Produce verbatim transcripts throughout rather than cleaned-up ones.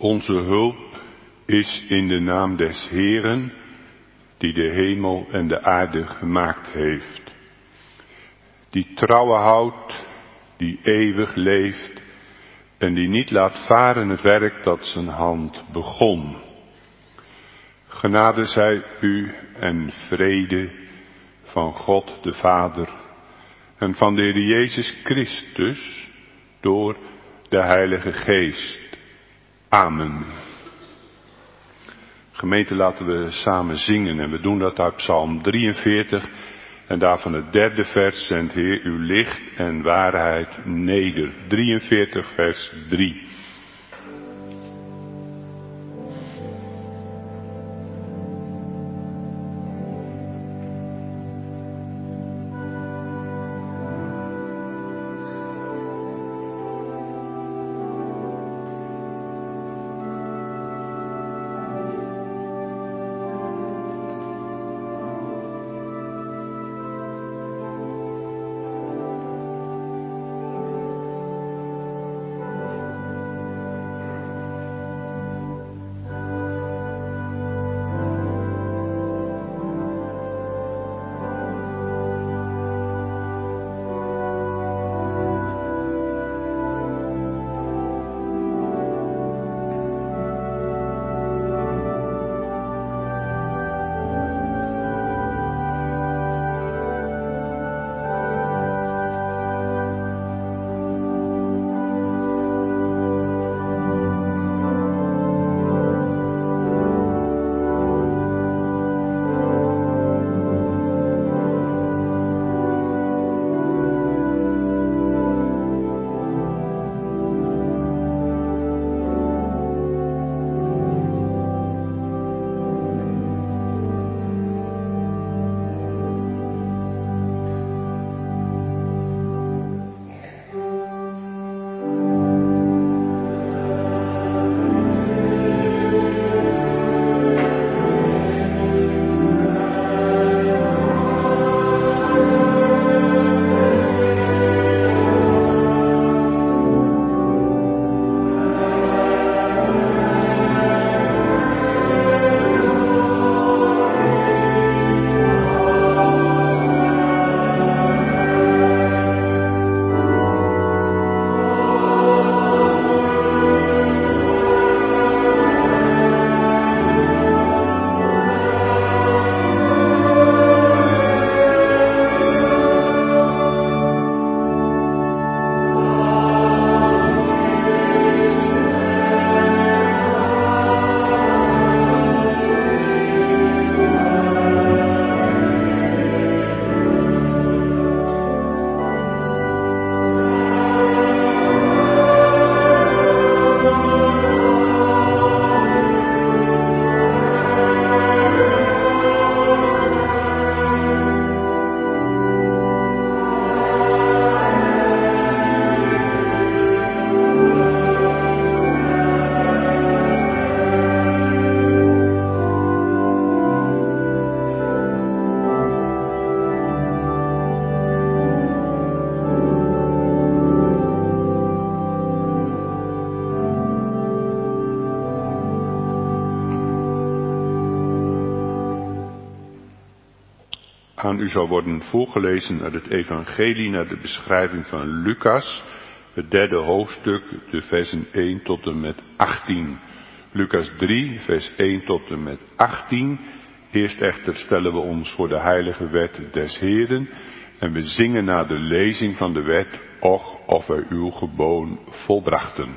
Onze hulp is in de naam des Heeren, die de hemel en de aarde gemaakt heeft. Die trouwe houdt, die eeuwig leeft en die niet laat varen het werk dat zijn hand begon. Genade zij u en vrede van God de Vader en van de Heer Jezus Christus door de Heilige Geest. Amen. Gemeente, laten we samen zingen en we doen dat uit Psalm drieënveertig en daarvan het derde vers: zendt Heer uw licht en waarheid neder. drieënveertig vers drie. Aan u zal worden voorgelezen uit het evangelie naar de beschrijving van Lucas, het derde hoofdstuk, de versen één tot en met achttien. Lucas drie, vers één tot en met achttien. Eerst echter stellen we ons voor de heilige wet des Heeren en we zingen na de lezing van de wet: Och, of wij uw geboon volbrachten.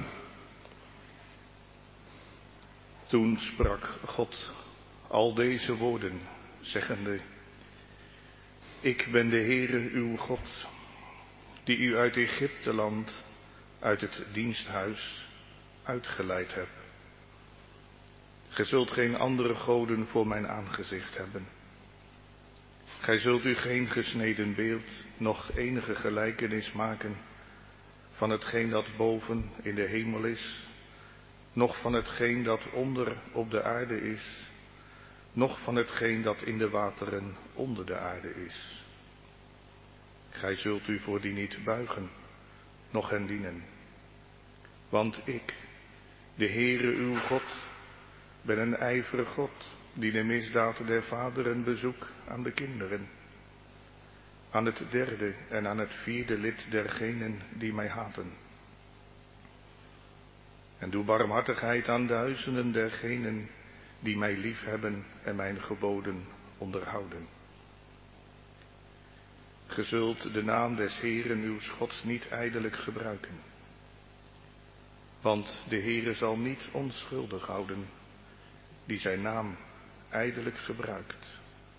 Toen sprak God al deze woorden, zeggende: Ik ben de Heere uw God, die u uit Egypteland, uit het diensthuis, uitgeleid heb. Gij zult geen andere goden voor mijn aangezicht hebben. Gij zult u geen gesneden beeld, noch enige gelijkenis maken van hetgeen dat boven in de hemel is, noch van hetgeen dat onder op de aarde is, noch van hetgeen dat in de wateren onder de aarde is. Gij zult u voor die niet buigen, noch hen dienen. Want ik, De Heere uw God, ben een ijverig God, die de misdaad der vaderen bezoekt aan de kinderen, aan het derde en aan het vierde lid dergenen die mij haten. En doe barmhartigheid aan duizenden dergenen die mij liefhebben en mijn geboden onderhouden. Ge zult de naam des Heeren uws Gods niet ijdelijk gebruiken, want de Heere zal niet onschuldig houden die zijn naam ijdelijk gebruikt.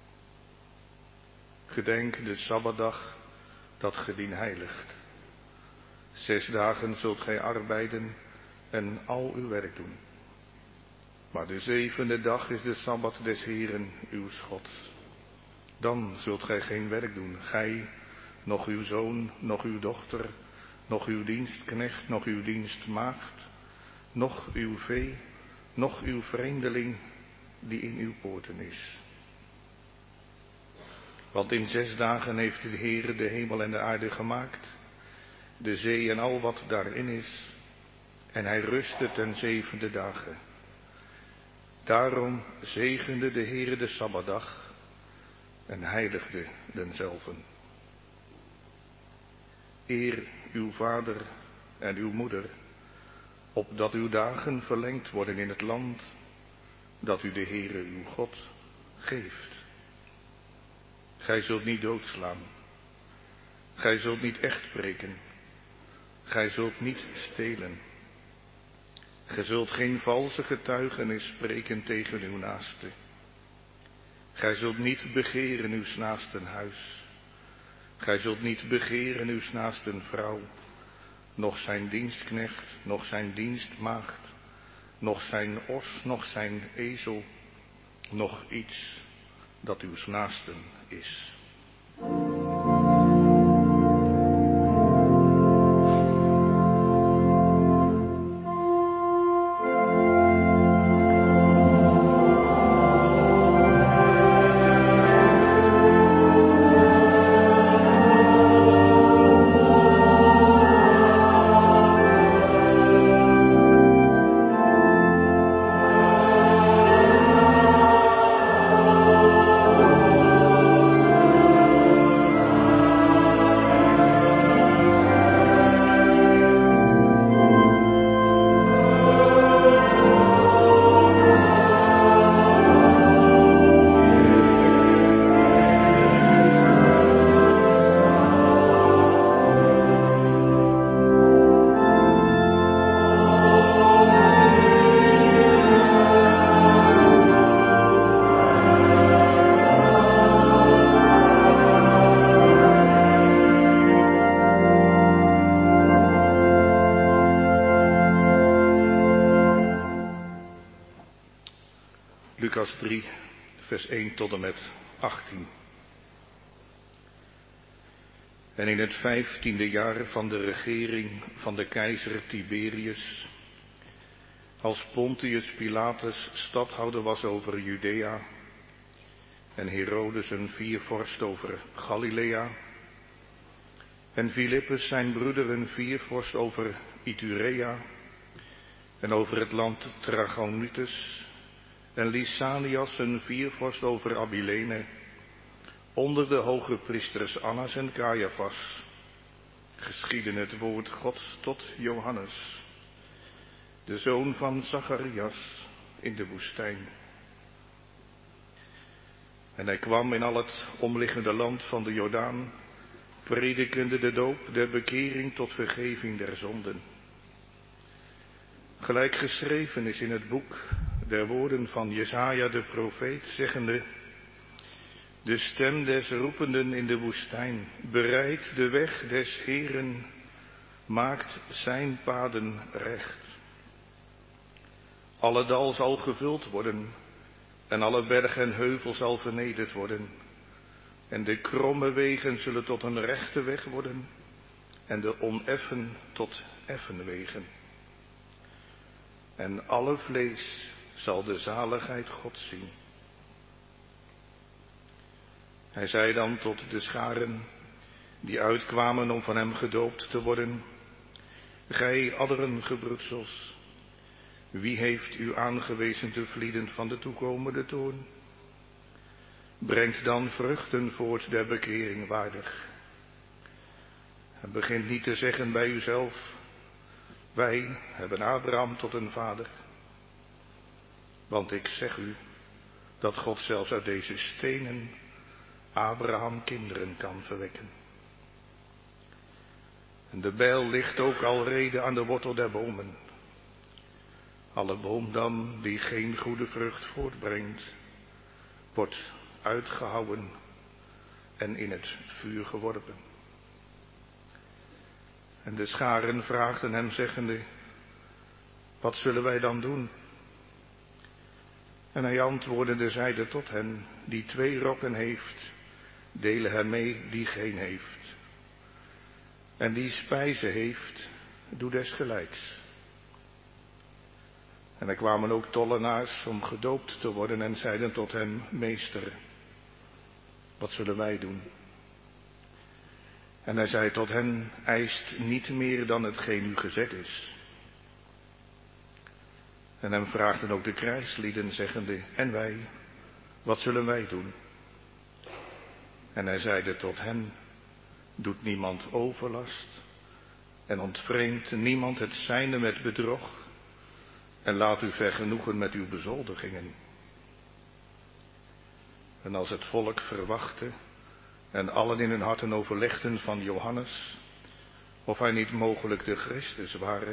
Gedenk de Sabbatdag dat ge dien heiligt. Zes dagen zult gij arbeiden en al uw werk doen. Maar de zevende dag is de Sabbat des Heeren uws Gods. Dan zult gij geen werk doen, gij, noch uw zoon, noch uw dochter, noch uw dienstknecht, noch uw dienstmaagd, noch uw vee, noch uw vreemdeling die in uw poorten is. Want in zes dagen heeft de Heere de hemel en de aarde gemaakt, de zee en al wat daarin is, en hij rustte ten zevende dagen. Daarom zegende de Heere de Sabbatdag en heiligde denzelven. Eer uw vader en uw moeder, opdat uw dagen verlengd worden in het land dat u de Heere uw God geeft. Gij zult niet doodslaan. Gij zult niet echt spreken. Gij zult niet stelen. Gij zult geen valse getuigenis spreken tegen uw naaste. Gij zult niet begeren uw naasten huis. Gij zult niet begeren uw naasten vrouw, noch zijn dienstknecht, noch zijn dienstmaagd, noch zijn os, noch zijn ezel, noch iets dat uw naasten is. Lucas drie, vers één tot en met achttien. En in het vijftiende jaar van de regering van de keizer Tiberius, als Pontius Pilatus stadhouder was over Judea en Herodes een viervorst over Galilea en Filippus zijn broeder een viervorst over Iturea en over het land Trachonitis en Lysanias een viervorst over Abilene, onder de hoge priesters Annas en Caiaphas, geschiedde het woord Gods tot Johannes, de zoon van Zacharias, in de woestijn. En hij kwam in al het omliggende land van de Jordaan, predikende de doop der bekering tot vergeving der zonden. Gelijk geschreven is in het boek der woorden van Jesaja de profeet, zeggende: de stem des roependen in de woestijn, bereidt de weg des Heeren, maakt zijn paden recht. Alle dal zal gevuld worden, en alle berg en heuvel zal vernederd worden, en de kromme wegen zullen tot een rechte weg worden, en de oneffen tot effen wegen. En alle vlees zal de zaligheid Gods zien. Hij zei dan tot de scharen die uitkwamen om van hem gedoopt te worden: gij adderengebroedsels, Wie heeft u aangewezen te vlieden van de toekomende toorn? Brengt dan vruchten voort der bekering waardig. En begint niet te zeggen bij uzelf, wij hebben Abraham tot een vader. Want ik zeg u dat God zelfs uit deze stenen Abraham kinderen kan verwekken. En de bijl ligt ook alrede aan de wortel der bomen. Alle boom dan die geen goede vrucht voortbrengt, wordt uitgehouwen en in het vuur geworpen. En de scharen vraagden hem zeggende, wat zullen wij dan doen? En hij antwoordende zeide tot hen, die twee rokken heeft, delen hem mee die geen heeft. En die spijze heeft, doe desgelijks. En er kwamen ook tollenaars om gedoopt te worden en zeiden tot hem, meester, wat zullen wij doen? En hij zei tot hen, eist niet meer dan hetgeen u gezet is. En hem vraagden ook de krijgslieden, zeggende, en wij, wat zullen wij doen? En hij zeide tot hen, doet niemand overlast en ontvreemdt niemand het zijne met bedrog en laat u vergenoegen met uw bezoldigingen. En als het volk verwachtte en allen in hun harten overlegden van Johannes, of hij niet mogelijk de Christus ware,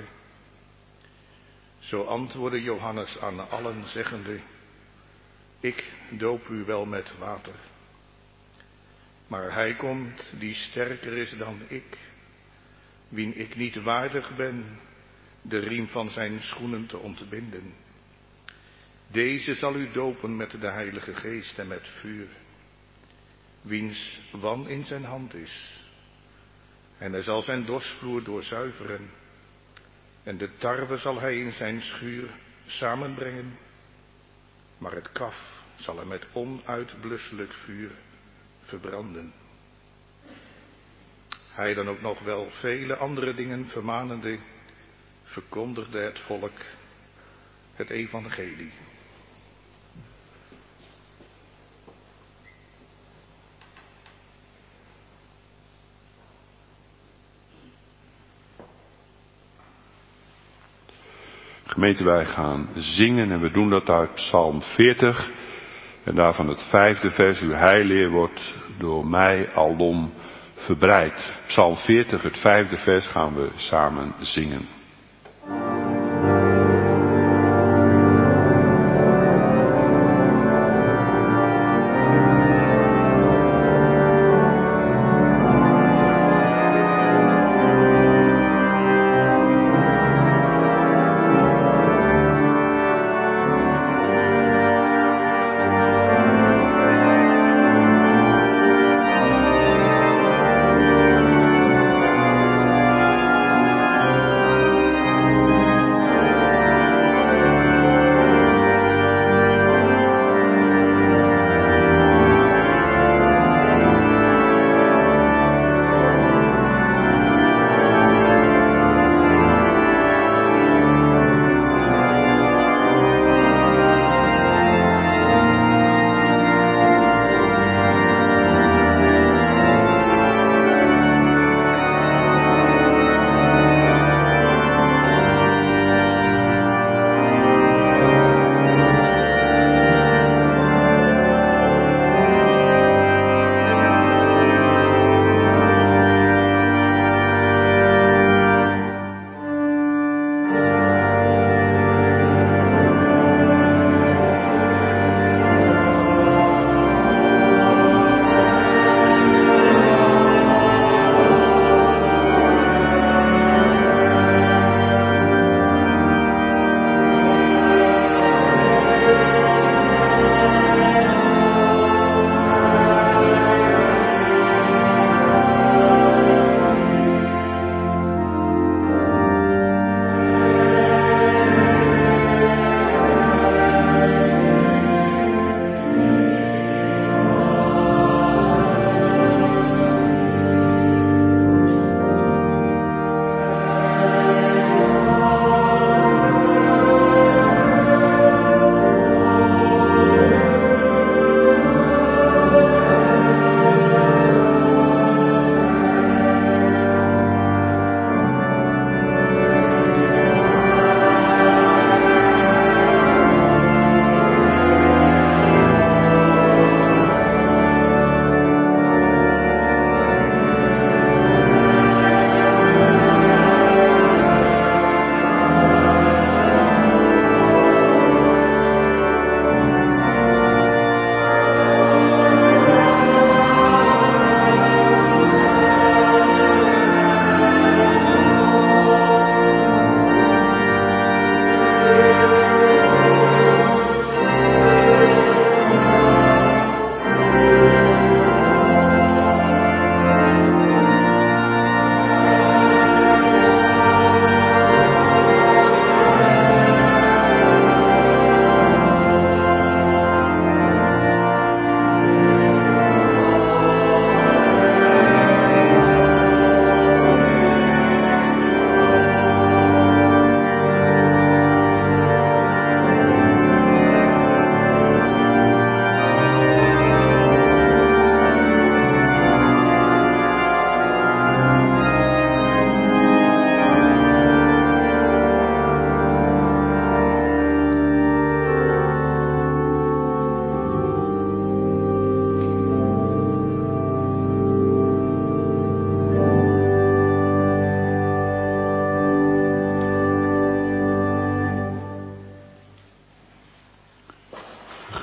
zo antwoordde Johannes aan allen zeggende, ik doop u wel met water, maar hij komt die sterker is dan ik, wien ik niet waardig ben de riem van zijn schoenen te ontbinden. Deze zal u dopen met de Heilige Geest en met vuur, wiens wan in zijn hand is. En hij zal zijn dorsvloer doorzuiveren, en de tarwe zal hij in zijn schuur samenbrengen, maar het kaf zal hij met onuitblusselijk vuur verbranden. Hij dan ook nog wel vele andere dingen vermanende, verkondigde het volk het evangelie. Gemeente, wij gaan zingen en we doen dat uit Psalm veertig. En daarvan het vijfde vers, uw heilleer wordt door mij alom verbreid. Psalm veertig, het vijfde vers gaan we samen zingen.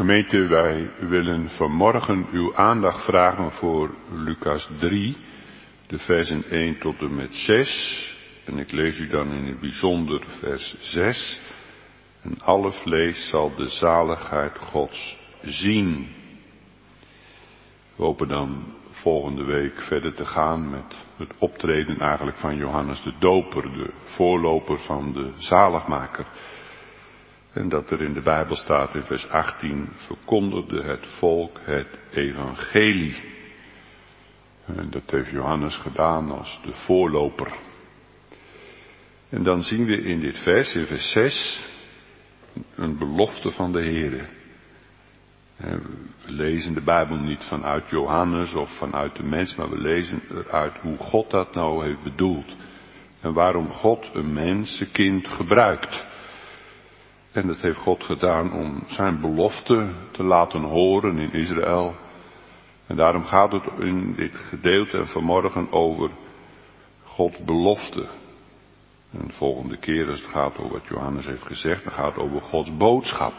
Gemeente, wij willen vanmorgen uw aandacht vragen voor Lucas drie, de versen één tot en met zes. En ik lees u dan in het bijzonder vers zes. En alle vlees zal de zaligheid Gods zien. We hopen dan volgende week verder te gaan met het optreden eigenlijk van Johannes de Doper, de voorloper van de zaligmaker. En dat er in de Bijbel staat in vers achttien, verkondigde het volk het evangelie. En dat heeft Johannes gedaan als de voorloper. En dan zien we in dit vers, in vers zes, een belofte van de Heere. We lezen de Bijbel niet vanuit Johannes of vanuit de mens, maar we lezen eruit hoe God dat nou heeft bedoeld. En waarom God een mensenkind gebruikt. En dat heeft God gedaan om zijn belofte te laten horen in Israël. En daarom gaat het in dit gedeelte en vanmorgen over Gods belofte. En de volgende keer als het gaat over wat Johannes heeft gezegd, dan gaat het over Gods boodschap.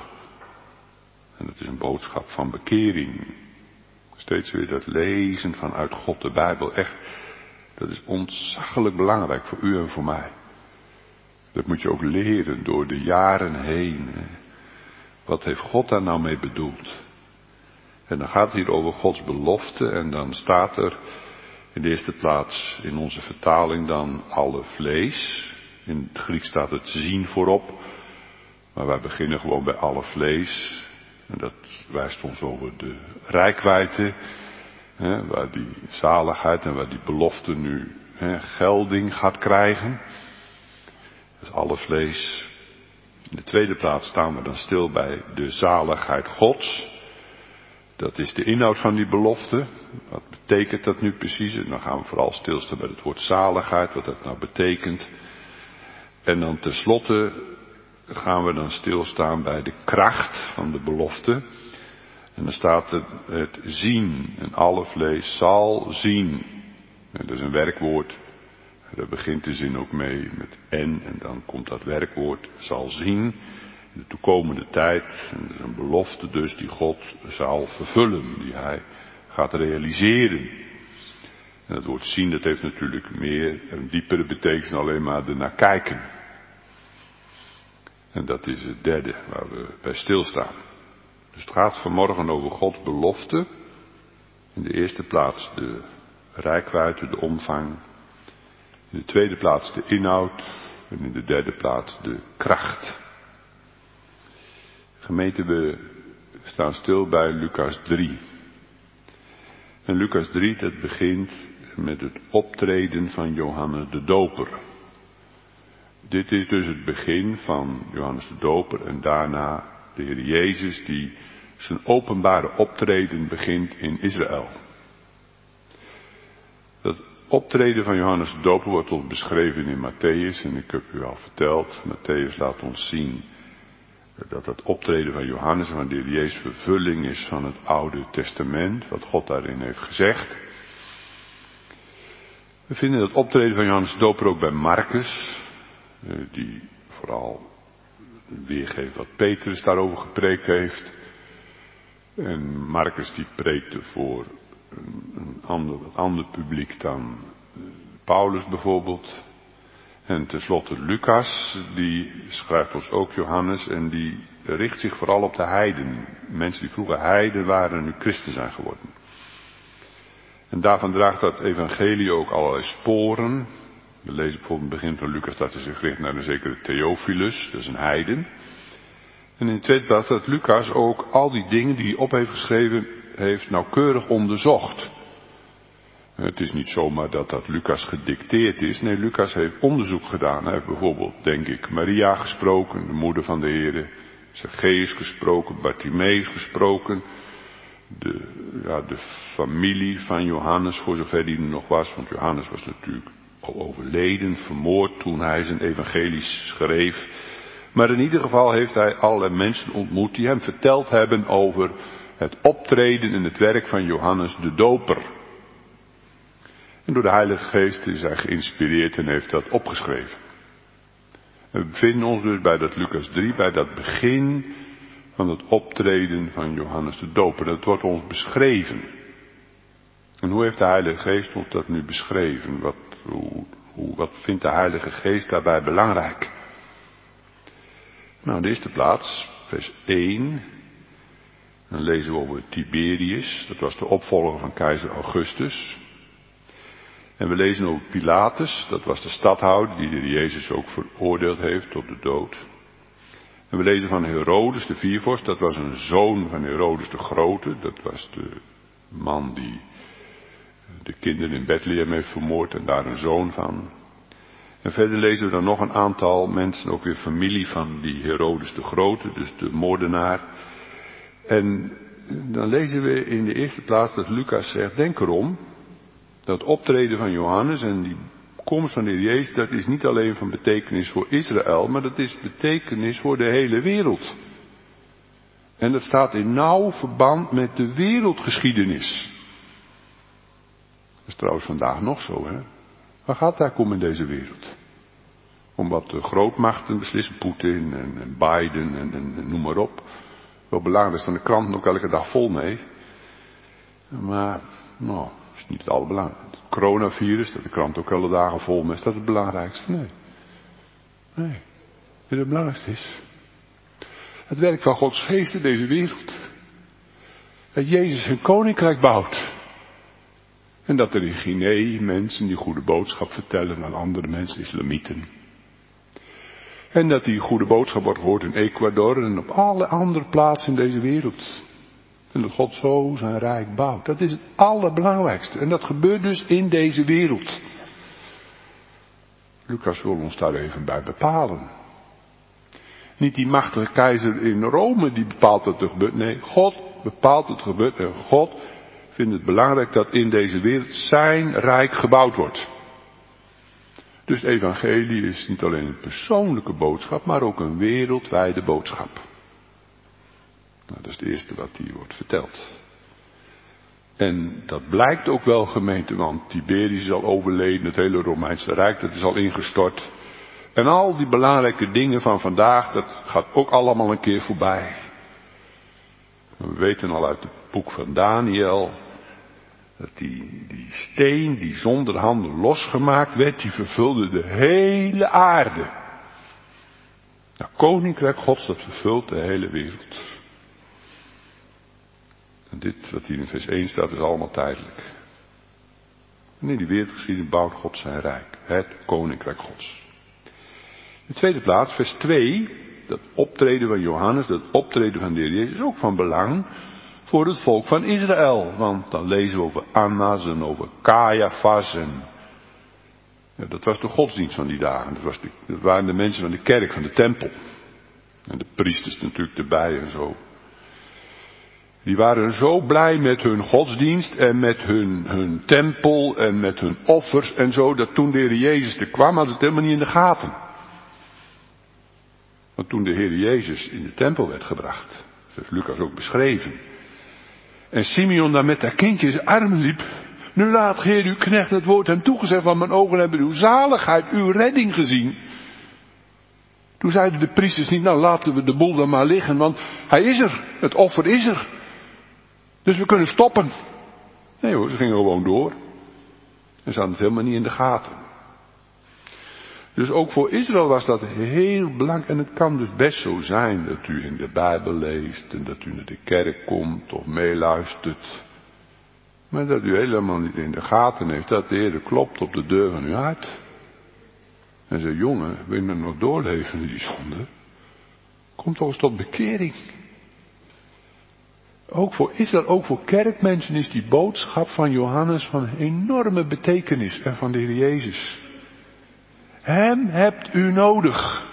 En dat is een boodschap van bekering. Steeds weer dat lezen vanuit God de Bijbel. Echt, dat is ontzaglijk belangrijk voor u en voor mij. Dat moet je ook leren door de jaren heen. Wat heeft God daar nou mee bedoeld? En dan gaat het hier over Gods belofte en dan staat er in de eerste plaats in onze vertaling dan alle vlees. In het Grieks staat het zien voorop. Maar wij beginnen gewoon bij alle vlees. En dat wijst ons over de reikwijdte. Hè, waar die zaligheid en waar die belofte nu hè, gelding gaat krijgen. Dat is alle vlees. In de tweede plaats staan we dan stil bij de zaligheid Gods. Dat is de inhoud van die belofte. Wat betekent dat nu precies? En dan gaan we vooral stilstaan bij het woord zaligheid, wat dat nou betekent. En dan tenslotte gaan we dan stilstaan bij de kracht van de belofte. En dan staat er het zien. En alle vlees zal zien. En dat is een werkwoord. Daar begint de zin ook mee met en. En dan komt dat werkwoord zal zien. In de toekomende tijd. En dat is een belofte dus die God zal vervullen. Die hij gaat realiseren. En het woord zien, dat heeft natuurlijk meer een diepere betekenis dan alleen maar ernaar kijken. En dat is het derde waar we bij stilstaan. Dus het gaat vanmorgen over Gods belofte. In de eerste plaats de reikwijdte, de omvang. In de tweede plaats de inhoud. En in de derde plaats de kracht. Gemeente, we staan stil bij Lucas drie. En Lucas drie, dat begint met het optreden van Johannes de Doper. Dit is dus het begin van Johannes de Doper en daarna de Heer Jezus die zijn openbare optreden begint in Israël. Dat optreden van Johannes de Doper wordt ons beschreven in Matthäus en ik heb u al verteld, Matthäus laat ons zien dat dat optreden van Johannes en van de Heer Jezus vervulling is van het Oude Testament, wat God daarin heeft gezegd. We vinden dat optreden van Johannes de Doper ook bij Marcus, die vooral weergeeft wat Petrus daarover gepreekt heeft. En Marcus die preekte voor een ander, een ander publiek dan Paulus bijvoorbeeld. En tenslotte Lucas, die schrijft ons ook Johannes en die richt zich vooral op de heiden. Mensen die vroeger heiden waren en nu christen zijn geworden. En daarvan draagt dat evangelie ook allerlei sporen. We lezen bijvoorbeeld in het begin van Lucas dat hij zich richt naar een zekere Theophilus, dat is een heiden. En in de tweede plaats dat Lucas ook al die dingen die hij op heeft geschreven, heeft nauwkeurig onderzocht. Het is niet zomaar dat dat Lucas gedicteerd is. Nee, Lucas heeft onderzoek gedaan. Hij heeft bijvoorbeeld, denk ik, Maria gesproken, de moeder van de Heere. Zacchaeus gesproken, Bartimaeus gesproken. De, ja, de familie van Johannes, voor zover die er nog was. Want Johannes was natuurlijk al overleden, vermoord toen hij zijn evangelies schreef. Maar in ieder geval heeft hij allerlei mensen ontmoet die hem verteld hebben over het optreden en het werk van Johannes de Doper. En door de Heilige Geest is hij geïnspireerd en heeft dat opgeschreven. En we bevinden ons dus bij dat Lucas drie, bij dat begin van het optreden van Johannes de Doper. Dat wordt ons beschreven. En hoe heeft de Heilige Geest ons dat nu beschreven? Wat, hoe, hoe, wat vindt de Heilige Geest daarbij belangrijk? Nou, in de eerste plaats, vers één. Dan lezen we over Tiberius. Dat was de opvolger van keizer Augustus. En we lezen over Pilatus. Dat was de stadhouder die de Heer Jezus ook veroordeeld heeft tot de dood. En we lezen van Herodes de viervorst. Dat was een zoon van Herodes de Grote. Dat was de man die de kinderen in Bethlehem heeft vermoord en daar een zoon van. En verder lezen we dan nog een aantal mensen, ook weer familie van die Herodes de Grote, dus de moordenaar. En dan lezen we in de eerste plaats dat Lucas zegt, denk erom, dat optreden van Johannes en die komst van de Heer Jezus, dat is niet alleen van betekenis voor Israël, maar dat is betekenis voor de hele wereld. En dat staat in nauw verband met de wereldgeschiedenis. Dat is trouwens vandaag nog zo, hè. Waar gaat het eigenlijk om in deze wereld? Om wat de grootmachten beslissen, Poetin en, en Biden en, en, en noem maar op. Wel belangrijk, daar staan de kranten ook elke dag vol mee. Maar, nou, dat is niet het allerbelangrijkste. Het coronavirus, dat de krant ook alle dagen vol mee is, dat is het belangrijkste? Nee. Nee. Wat het belangrijkste is. Het werk van Gods geest in deze wereld. Dat Jezus zijn koninkrijk bouwt. En dat er in Guinea mensen die goede boodschap vertellen aan andere mensen, islamieten. En dat die goede boodschap wordt gehoord in Ecuador en op alle andere plaatsen in deze wereld. En dat God zo zijn rijk bouwt. Dat is het allerbelangrijkste. En dat gebeurt dus in deze wereld. Lucas wil ons daar even bij bepalen. Niet die machtige keizer in Rome die bepaalt dat er gebeurt. Nee, God bepaalt dat er gebeurt. En God vindt het belangrijk dat in deze wereld zijn rijk gebouwd wordt. Dus het evangelie is niet alleen een persoonlijke boodschap, maar ook een wereldwijde boodschap. Nou, dat is het eerste wat hier wordt verteld. En dat blijkt ook wel, gemeente, want Tiberius is al overleden, het hele Romeinse Rijk, dat is al ingestort. En al die belangrijke dingen van vandaag, dat gaat ook allemaal een keer voorbij. We weten al uit het boek van Daniel, dat die, die steen die zonder handen losgemaakt werd, die vervulde de hele aarde. Nou, koninkrijk Gods, dat vervult de hele wereld. En dit wat hier in vers één staat is allemaal tijdelijk. En in die wereldgeschiedenis bouwt God zijn rijk, het koninkrijk Gods. In de tweede plaats, vers twee, dat optreden van Johannes, dat optreden van de Heer Jezus is ook van belang voor het volk van Israël. Want dan lezen we over Annas en over Caiaphas en ja, dat was de godsdienst van die dagen. Dat, was de, dat waren de mensen van de kerk, van de tempel. En de priesters natuurlijk erbij en zo. Die waren zo blij met hun godsdienst en met hun, hun tempel en met hun offers en zo, dat toen de Heer Jezus er kwam, hadden ze het helemaal niet in de gaten. Want toen de Heer Jezus in de tempel werd gebracht, dat heeft Lucas ook beschreven, en Simeon daar met haar kindje in zijn armen liep, nu laat Heer uw knecht het woord hem toegezegd, want mijn ogen hebben uw zaligheid, uw redding gezien. Toen zeiden de priesters niet, nou laten we de boel dan maar liggen, want hij is er, het offer is er. Dus we kunnen stoppen. Nee hoor, ze gingen gewoon door. En ze hadden het helemaal niet in de gaten. Dus ook voor Israël was dat heel belangrijk. En het kan dus best zo zijn dat u in de Bijbel leest en dat u naar de kerk komt of meeluistert. Maar dat u helemaal niet in de gaten heeft dat de Heer klopt op de deur van uw hart. En zegt, jongen, wil je nog doorleven in die zonde? Kom toch eens tot bekering. Ook voor Israël, ook voor kerkmensen is die boodschap van Johannes van enorme betekenis en van de Heer Jezus. Hem hebt u nodig.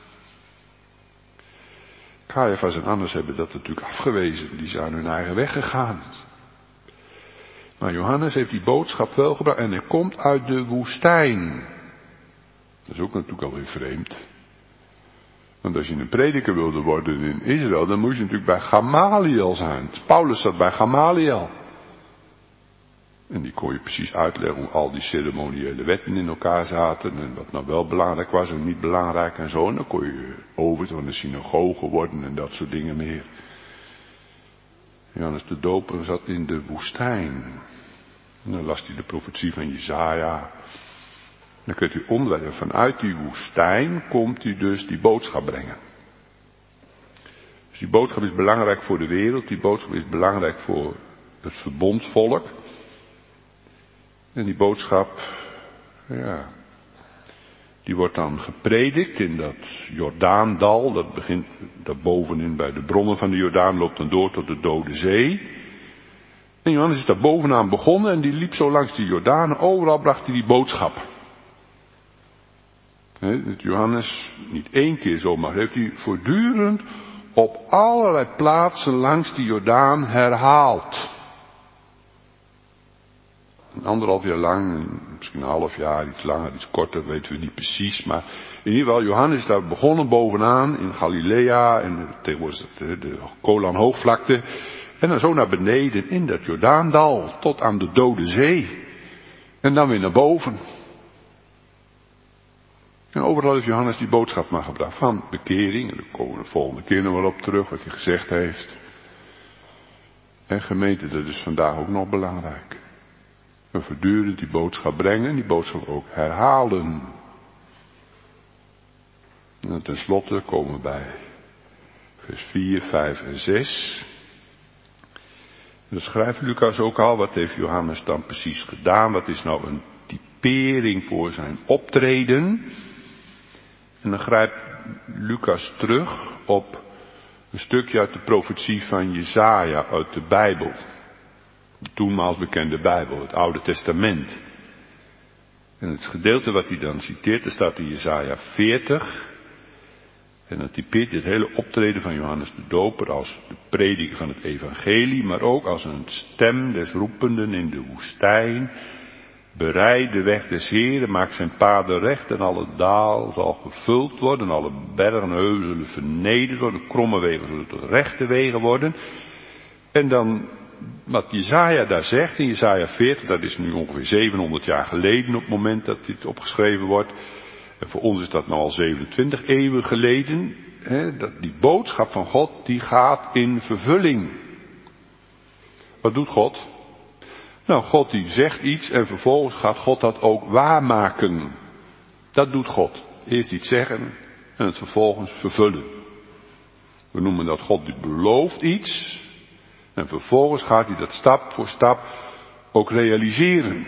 Caiaphas en Annas hebben dat natuurlijk afgewezen. Die zijn hun eigen weg gegaan. Maar Johannes heeft die boodschap wel gebracht en hij komt uit de woestijn. Dat is ook natuurlijk alweer vreemd. Want als je een prediker wilde worden in Israël, dan moest je natuurlijk bij Gamaliel zijn. Paulus zat bij Gamaliel. En die kon je precies uitleggen hoe al die ceremoniële wetten in elkaar zaten. En wat nou wel belangrijk was en niet belangrijk en zo. En dan kon je over van de synagoge worden en dat soort dingen meer. Johannes de Doper zat in de woestijn. En dan las hij de profetie van Jesaja. Dan kunt u onderwijs. Vanuit die woestijn komt hij dus die boodschap brengen. Dus die boodschap is belangrijk voor de wereld. Die boodschap is belangrijk voor het verbondsvolk. En die boodschap, ja, die wordt dan gepredikt in dat Jordaandal. Dat begint daar bovenin bij de bronnen van de Jordaan, loopt dan door tot de Dode Zee. En Johannes is daar bovenaan begonnen en die liep zo langs die Jordaan. Overal bracht hij die boodschap. He, Johannes, niet één keer zomaar, heeft hij voortdurend op allerlei plaatsen langs die Jordaan herhaald. Een anderhalf jaar lang, misschien een half jaar, iets langer, iets korter, weten we niet precies. Maar in ieder geval, Johannes is daar begonnen bovenaan in Galilea en tegenwoordig de, de Golan hoogvlakte. En dan zo naar beneden in dat Jordaandal tot aan de Dode Zee. En dan weer naar boven. En overal heeft Johannes die boodschap maar gebracht van bekering. En daar komen we de volgende keer nog wel op terug wat hij gezegd heeft. En gemeente, dat is vandaag ook nog belangrijk. We voortdurend die boodschap brengen en die boodschap ook herhalen. En tenslotte komen we bij vers vier, vijf en zes. En dan schrijft Lucas ook al, wat heeft Johannes dan precies gedaan? Wat is nou een typering voor zijn optreden? En dan grijpt Lucas terug op een stukje uit de profetie van Jesaja uit de Bijbel. De toenmaals bekende Bijbel, het Oude Testament. En het gedeelte wat hij dan citeert, er staat in Jesaja veertig. En dat typeert dit hele optreden van Johannes de Doper als de prediker van het evangelie, maar ook als een stem des roependen in de woestijn. Bereid de weg des Heren, maak zijn paden recht en alle daal zal gevuld worden, alle bergen en heuvelen zullen vernederd worden, kromme wegen zullen tot rechte wegen worden. En dan wat Jesaja daar zegt in Jesaja veertig, dat is nu ongeveer zevenhonderd jaar geleden op het moment dat dit opgeschreven wordt. En voor ons is dat nou al zevenentwintig eeuwen geleden. Hè, dat die boodschap van God, die gaat in vervulling. Wat doet God? Nou, God die zegt iets en vervolgens gaat God dat ook waarmaken. Dat doet God. Eerst iets zeggen en het vervolgens vervullen. We noemen dat God die belooft iets. En vervolgens gaat hij dat stap voor stap ook realiseren.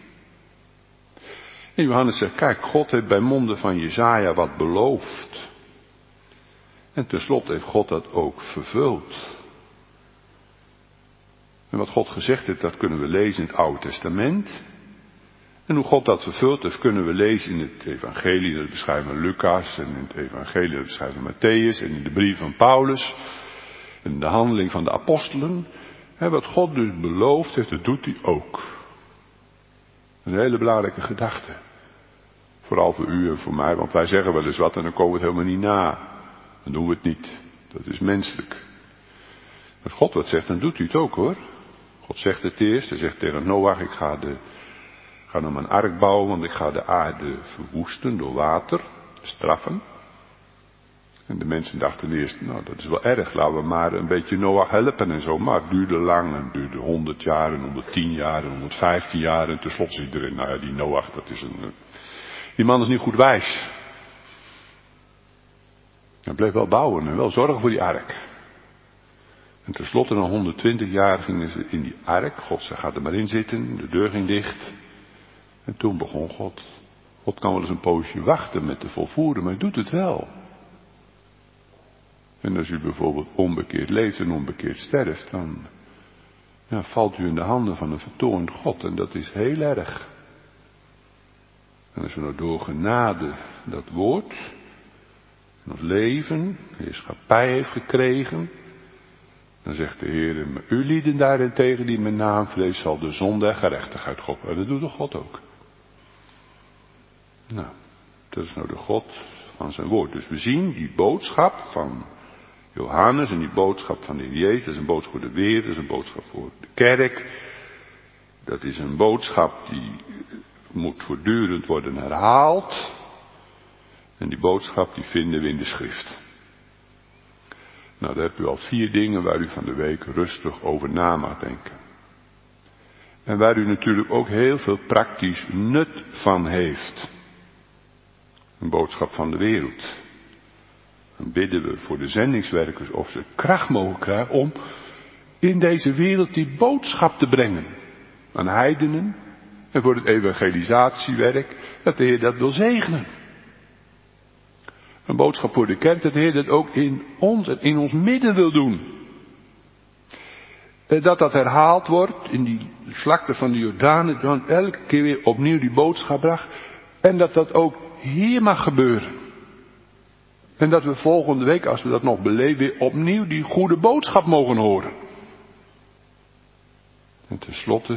En Johannes zegt, kijk, God heeft bij monden van Jesaja wat beloofd. En tenslotte heeft God dat ook vervuld. En wat God gezegd heeft, dat kunnen we lezen in het Oude Testament. En hoe God dat vervuld heeft, kunnen we lezen in het evangelie, dat beschrijven van Lucas, en in het evangelie, dat beschrijven van Matthäus, en in de brief van Paulus, en in de handeling van de apostelen. En wat God dus beloofd heeft, dat doet hij ook. Dat is een hele belangrijke gedachte. Vooral voor u en voor mij, want wij zeggen wel eens wat en dan komen we het helemaal niet na. Dan doen we het niet. Dat is menselijk. Als God wat zegt, dan doet hij het ook hoor. God zegt het eerst, hij zegt tegen Noach, ik ga, de, ga nog een ark bouwen, want ik ga de aarde verwoesten door water, straffen. En de mensen dachten eerst, nou dat is wel erg, laten we maar een beetje Noach helpen en zo. Maar het duurde lang, en het duurde honderd jaar en honderdtien jaar en honderdvijftien jaar. En tenslotte zei iedereen, nou ja, die Noach, dat is een... Die man is niet goed wijs. Hij bleef wel bouwen en wel zorgen voor die ark. En tenslotte na honderdtwintig jaar gingen ze in die ark. God zei, ga er maar in zitten. De deur ging dicht. En toen begon God. God kan wel eens een poosje wachten met te volvoeren, maar hij doet het wel. En als u bijvoorbeeld onbekeerd leeft en onbekeerd sterft, dan ja, valt u in de handen van een vertoornd God. En dat is heel erg. En als u nou door genade dat woord, dat leven, heerschappij heeft gekregen, dan zegt de Heer, maar u lieden daarentegen die mijn naam vreest, zal de zonde en gerechtigheid God. En dat doet de God ook. Nou, dat is nou de God van zijn woord. Dus we zien die boodschap van Johannes en die boodschap van de Heer Jezus, dat is een boodschap voor de wereld, dat is een boodschap voor de kerk. Dat is een boodschap die moet voortdurend worden herhaald. En die boodschap die vinden we in de schrift. Nou, daar hebt u al vier dingen waar u van de week rustig over na mag denken. En waar u natuurlijk ook heel veel praktisch nut van heeft. Een boodschap van de wereld. Dan bidden we voor de zendingswerkers of ze kracht mogen krijgen om in deze wereld die boodschap te brengen. Aan heidenen en voor het evangelisatiewerk, dat de Heer dat wil zegenen. Een boodschap voor de kerk, dat de Heer dat ook in ons en in ons midden wil doen. Dat dat herhaald wordt in die vlakte van de Jordaan, dat dan elke keer weer opnieuw die boodschap bracht. En dat dat ook hier mag gebeuren. En dat we volgende week, als we dat nog beleven, weer opnieuw die goede boodschap mogen horen. En tenslotte,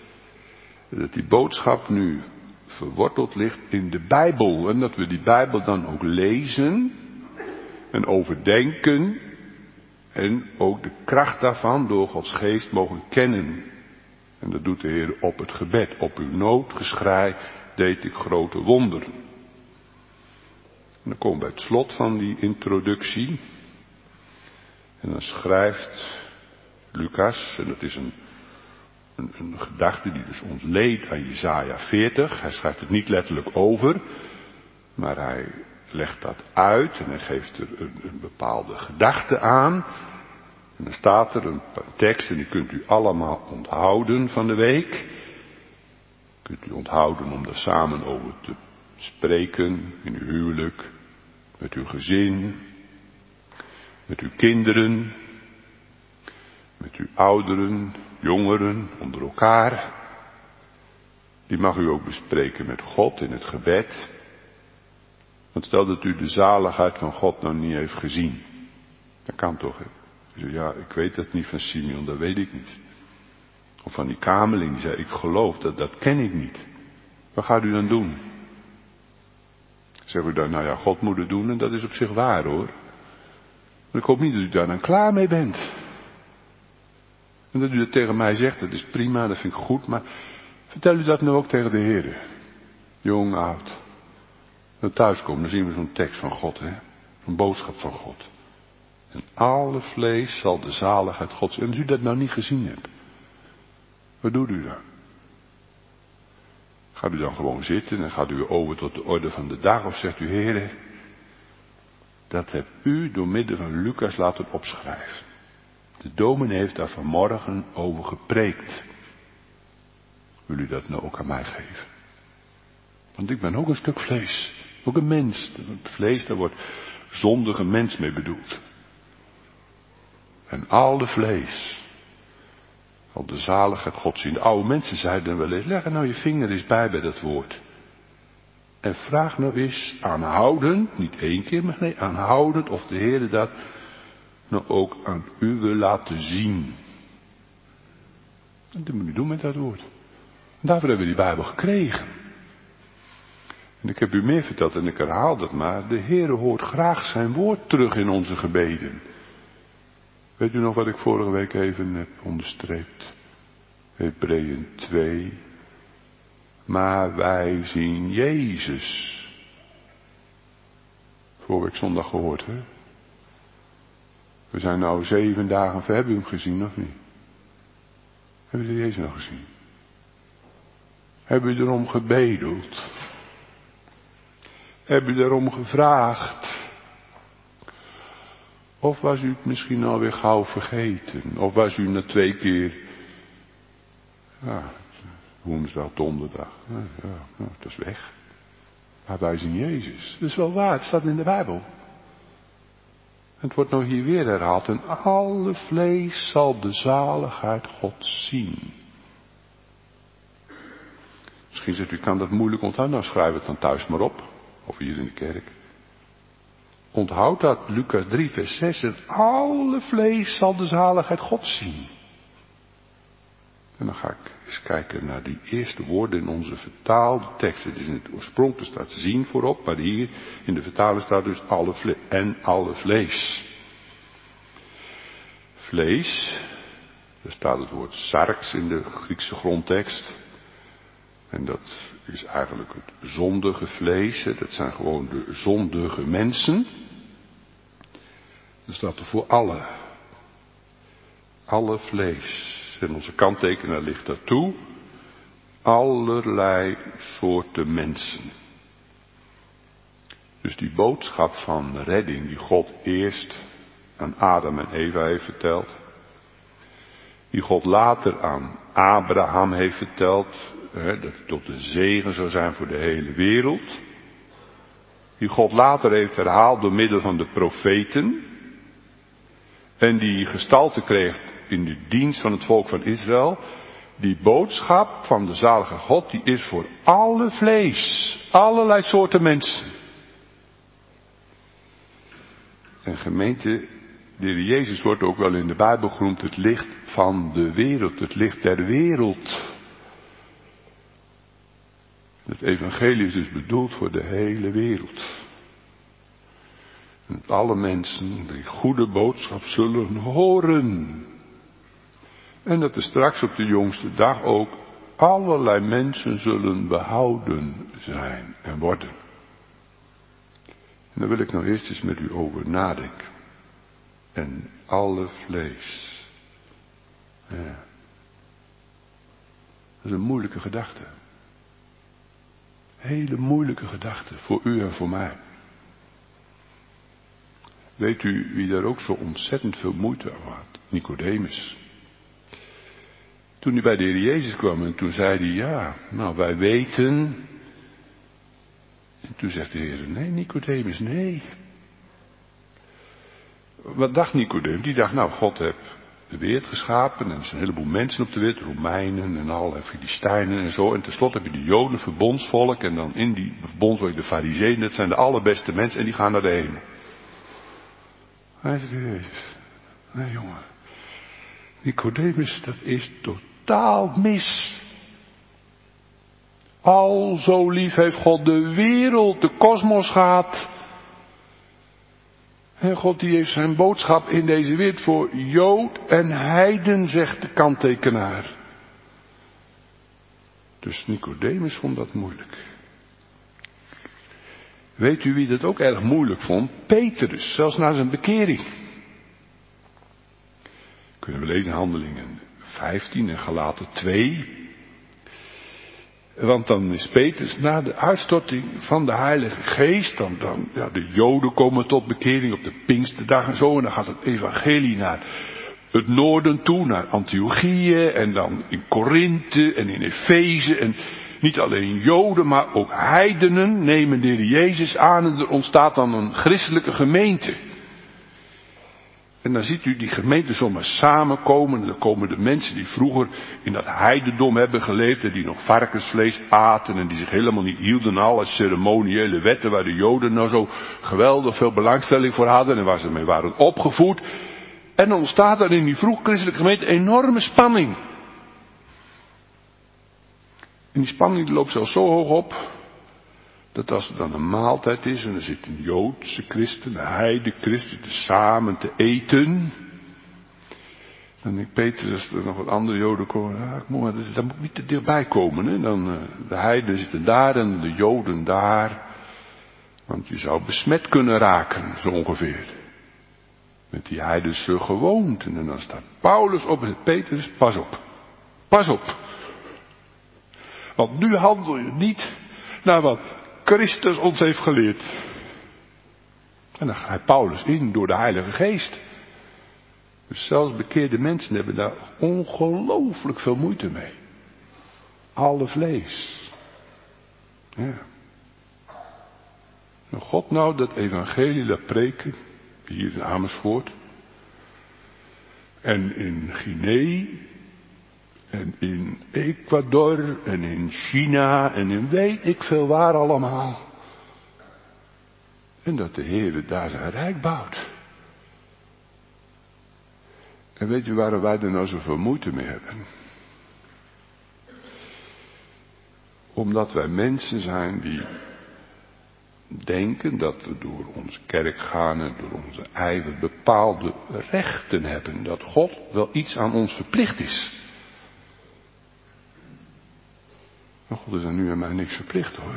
dat die boodschap nu verworteld ligt in de Bijbel. En dat we die Bijbel dan ook lezen en overdenken. En ook de kracht daarvan door Gods geest mogen kennen. En dat doet de Heer op het gebed. Op uw noodgeschrei deed ik grote wonderen. En dan komen we bij het slot van die introductie. En dan schrijft Lucas, en dat is een, een, een gedachte die dus ontleent aan Jesaja veertig. Hij schrijft het niet letterlijk over, maar hij legt dat uit en hij geeft er een, een bepaalde gedachte aan. En dan staat er een tekst en die kunt u allemaal onthouden van de week. Kunt u onthouden om daar samen over te spreken in uw huwelijk, met uw gezin, met uw kinderen, met uw ouderen, jongeren, onder elkaar. Die mag u ook bespreken met God in het gebed. Want stel dat u de zaligheid van God nou niet heeft gezien. Dat kan toch, hè? U zegt, ja, ik weet dat niet van Simeon, dat weet ik niet. Of van die kameling, die zei, ik geloof, dat, dat ken ik niet. Wat gaat u dan doen? Zeggen we dan, nou ja, God moet het doen en dat is op zich waar hoor. Maar ik hoop niet dat u daar dan klaar mee bent. En dat u dat tegen mij zegt, dat is prima, dat vind ik goed, maar vertel u dat nou ook tegen de Heer. Jong, oud. En thuis komen, dan zien we zo'n tekst van God, hè. Een boodschap van God. En alle vlees zal de zaligheid Gods. En als u dat nou niet gezien hebt, wat doet u dan? Gaat u dan gewoon zitten en gaat u over tot de orde van de dag of zegt u, Heere, dat hebt u door middel van Lucas laten opschrijven. De dominee heeft daar vanmorgen over gepreekt. Wil u dat nou ook aan mij geven? Want ik ben ook een stuk vlees. Ook een mens. Het vlees, daar wordt zondige mens mee bedoeld. En al de vlees. Al de zaligheid Gods zien. De oude mensen zeiden wel eens, leg er nou je vinger eens bij bij dat woord. En vraag nou eens aanhoudend, niet één keer, maar nee, aanhoudend of de Heer dat nou ook aan u wil laten zien. En dat moet u doen met dat woord. En daarvoor hebben we die Bijbel gekregen. En ik heb u meer verteld en ik herhaal dat maar. De Heer hoort graag zijn woord terug in onze gebeden. Weet u nog wat ik vorige week even heb onderstreept? Hebreeën twee. Maar wij zien Jezus. Vorige week zondag gehoord, hè? We zijn nou zeven dagen ver. Hebben u hem gezien of niet? Hebben u Jezus nog gezien? Hebben u erom gebedeld? Hebben u erom gevraagd? Of was u het misschien alweer gauw vergeten? Of was u na twee keer, ja, woensdag, donderdag, ja, ja, ja, dat is weg. Maar wij zien Jezus. Dat is wel waar, het staat in de Bijbel. Het wordt nou hier weer herhaald. En alle vlees zal de zaligheid Gods zien. Misschien zegt u, kan dat moeilijk onthouden. Nou, schrijf het dan thuis maar op. Of hier in de kerk. Onthoud dat, Lucas drie vers zes. En alle vlees zal de zaligheid Gods zien. En dan ga ik eens kijken naar die eerste woorden in onze vertaalde tekst. Het is in het oorspronkelijk staat zien voorop, maar hier in de vertaling staat dus alle vlees en alle vlees. Vlees, Er staat het woord sarx in de Griekse grondtekst. En dat is eigenlijk het zondige vlees. Dat zijn gewoon de zondige mensen. Dat staat er voor alle. Alle vlees. En onze kanttekenaar ligt daartoe. Allerlei soorten mensen. Dus die boodschap van redding die God eerst aan Adam en Eva heeft verteld. Die God later aan Abraham heeft verteld. Hè, dat het tot een zegen zou zijn voor de hele wereld. Die God later heeft herhaald door middel van de profeten. En die gestalte kreeg in de dienst van het volk van Israël. Die boodschap van de zalige God, die is voor alle vlees. Allerlei soorten mensen. En gemeente, de Heer Jezus wordt ook wel in de Bijbel genoemd het licht van de wereld. Het licht der wereld. Het evangelie is dus bedoeld voor de hele wereld. En alle mensen die goede boodschap zullen horen. En dat er straks op de jongste dag ook allerlei mensen zullen behouden zijn en worden. En daar wil ik nou eerst eens met u over nadenken. En alle vlees. Ja. Dat is een moeilijke gedachte. Hele moeilijke gedachte voor u en voor mij. Weet u wie daar ook zo ontzettend veel moeite aan had? Nicodemus. Toen hij bij de Heer Jezus kwam en toen zei hij, ja, nou wij weten. En toen zegt de Heer, nee Nicodemus, nee. Wat dacht Nicodemus? Die dacht, nou God heeft de wereld geschapen en er zijn een heleboel mensen op de wereld, Romeinen en allerlei Filistijnen en zo. En tenslotte heb je de Joden, verbondsvolk en dan in die verbondsvolk de Farizeeën, dat zijn de allerbeste mensen en die gaan naar de hemel. Hij zegt, Jezus, nee jongen, Nicodemus, dat is totaal mis. Al zo lief heeft God de wereld, de kosmos gehad. En God die heeft zijn boodschap in deze wereld voor Jood en Heiden, zegt de kanttekenaar. Dus Nicodemus vond dat moeilijk. Weet u wie dat ook erg moeilijk vond? Petrus, zelfs na zijn bekering. Kunnen we lezen in Handelingen vijftien en Galaten twee. Want dan is Petrus na de uitstorting van de Heilige Geest, dan, dan ja, de Joden komen tot bekering op de Pinksterdag en zo. En dan gaat het evangelie naar het noorden toe, naar Antiochië en dan in Korinthe en in Efeze. En niet alleen Joden, maar ook heidenen nemen de Heer Jezus aan en er ontstaat dan een christelijke gemeente. En dan ziet u die gemeenten zomaar samenkomen. En dan komen de mensen die vroeger in dat heidendom hebben geleefd. En die nog varkensvlees aten. En die zich helemaal niet hielden aan alle ceremoniële wetten. Waar de Joden nou zo geweldig veel belangstelling voor hadden. En waar ze mee waren opgevoed. En dan ontstaat er in die vroeg-christelijke gemeente enorme spanning. En die spanning die loopt zelfs zo hoog op. Dat als er dan een maaltijd is en er zit een Joodse christen, een heide christen samen te eten. Dan denkt Peter, als er nog wat andere Joden komen, ja, maar daar moet ik niet te dichtbij komen. Hè? Dan, uh, de heiden zitten daar en de Joden daar. Want je zou besmet kunnen raken, zo ongeveer. Met die heidense gewoonten. En dan staat Paulus op en zegt, Petrus, pas op. Pas op. Want nu handel je niet naar wat Christus ons heeft geleerd. En dan gaat Paulus in door de Heilige Geest. Dus zelfs bekeerde mensen hebben daar ongelooflijk veel moeite mee. Alle vlees. Ja. En God nou dat evangelie laat preken. Hier in Amersfoort. En in Guinea. En in Ecuador en in China en in weet ik veel waar allemaal. En dat de Heer daar zijn rijk bouwt. En weet u waarom wij er nou zoveel moeite mee hebben? Omdat wij mensen zijn die denken dat we door onze kerk gaan en door onze ijver bepaalde rechten hebben. Dat God wel iets aan ons verplicht is. Maar God is aan nu en mij niks verplicht hoor.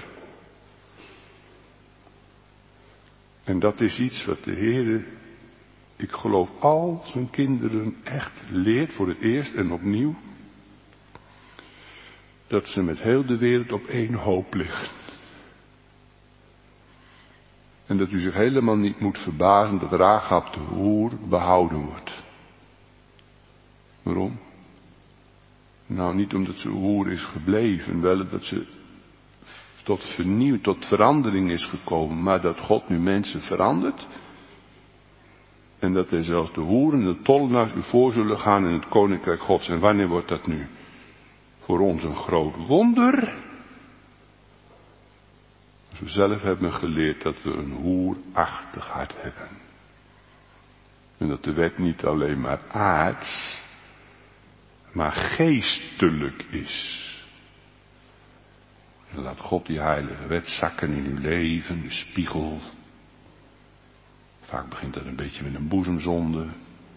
En dat is iets wat de Heer, ik geloof, al zijn kinderen echt leert voor het eerst en opnieuw. Dat ze met heel de wereld op één hoop liggen. En dat u zich helemaal niet moet verbazen dat Rahab de hoer behouden wordt. Waarom? Nou, niet omdat ze hoer is gebleven, wel dat ze tot vernieuwing, tot verandering is gekomen, maar dat God nu mensen verandert. En dat er zelfs de hoeren en de tollenaars u voor zullen gaan in het koninkrijk Gods. En wanneer wordt dat nu? Voor ons een groot wonder. Als we zelf hebben geleerd dat we een hoerachtig hart hebben. En dat de wet niet alleen maar aards, maar geestelijk is. En laat God die heilige wet zakken in uw leven, de spiegel. Vaak begint dat een beetje met een boezemzonde.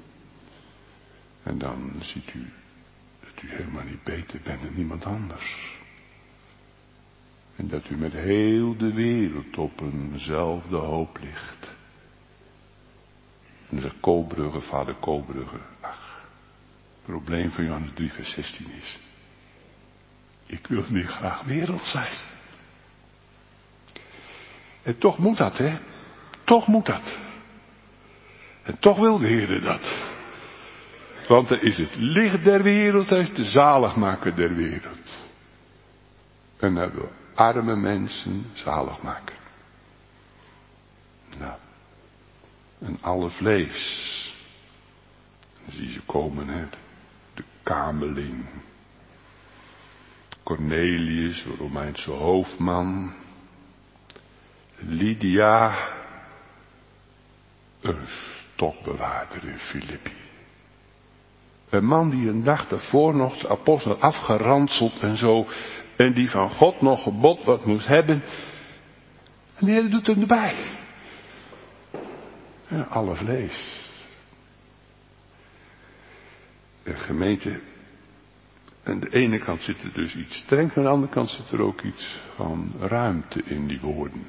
En dan ziet u dat u helemaal niet beter bent dan niemand anders. En dat u met heel de wereld op eenzelfde hoop ligt. En dan zegt Koolbrugge, vader Koolbrugge, ach, het probleem van Johannes drie vers zestien is, ik wil niet graag wereld zijn. En toch moet dat, hè? Toch moet dat. En toch wil de Heer dat. Want hij is het licht der wereld, hij is de zaligmaker der wereld. En hij wil arme mensen zalig maken. Nou, en alle vlees. Dan zie je ze komen, hè. De kameling. Cornelius, de Romeinse hoofdman. Lydia, een stokbewaarder in Filippi. Een man die een dag daarvoor nog de apostel had afgeranseld en zo. En die van God nog gebod wat moest hebben. En de Heer doet hem erbij. Ja, alle vlees. De gemeente. Aan de ene kant zit er dus iets streng. Aan de andere kant zit er ook iets van ruimte in die woorden.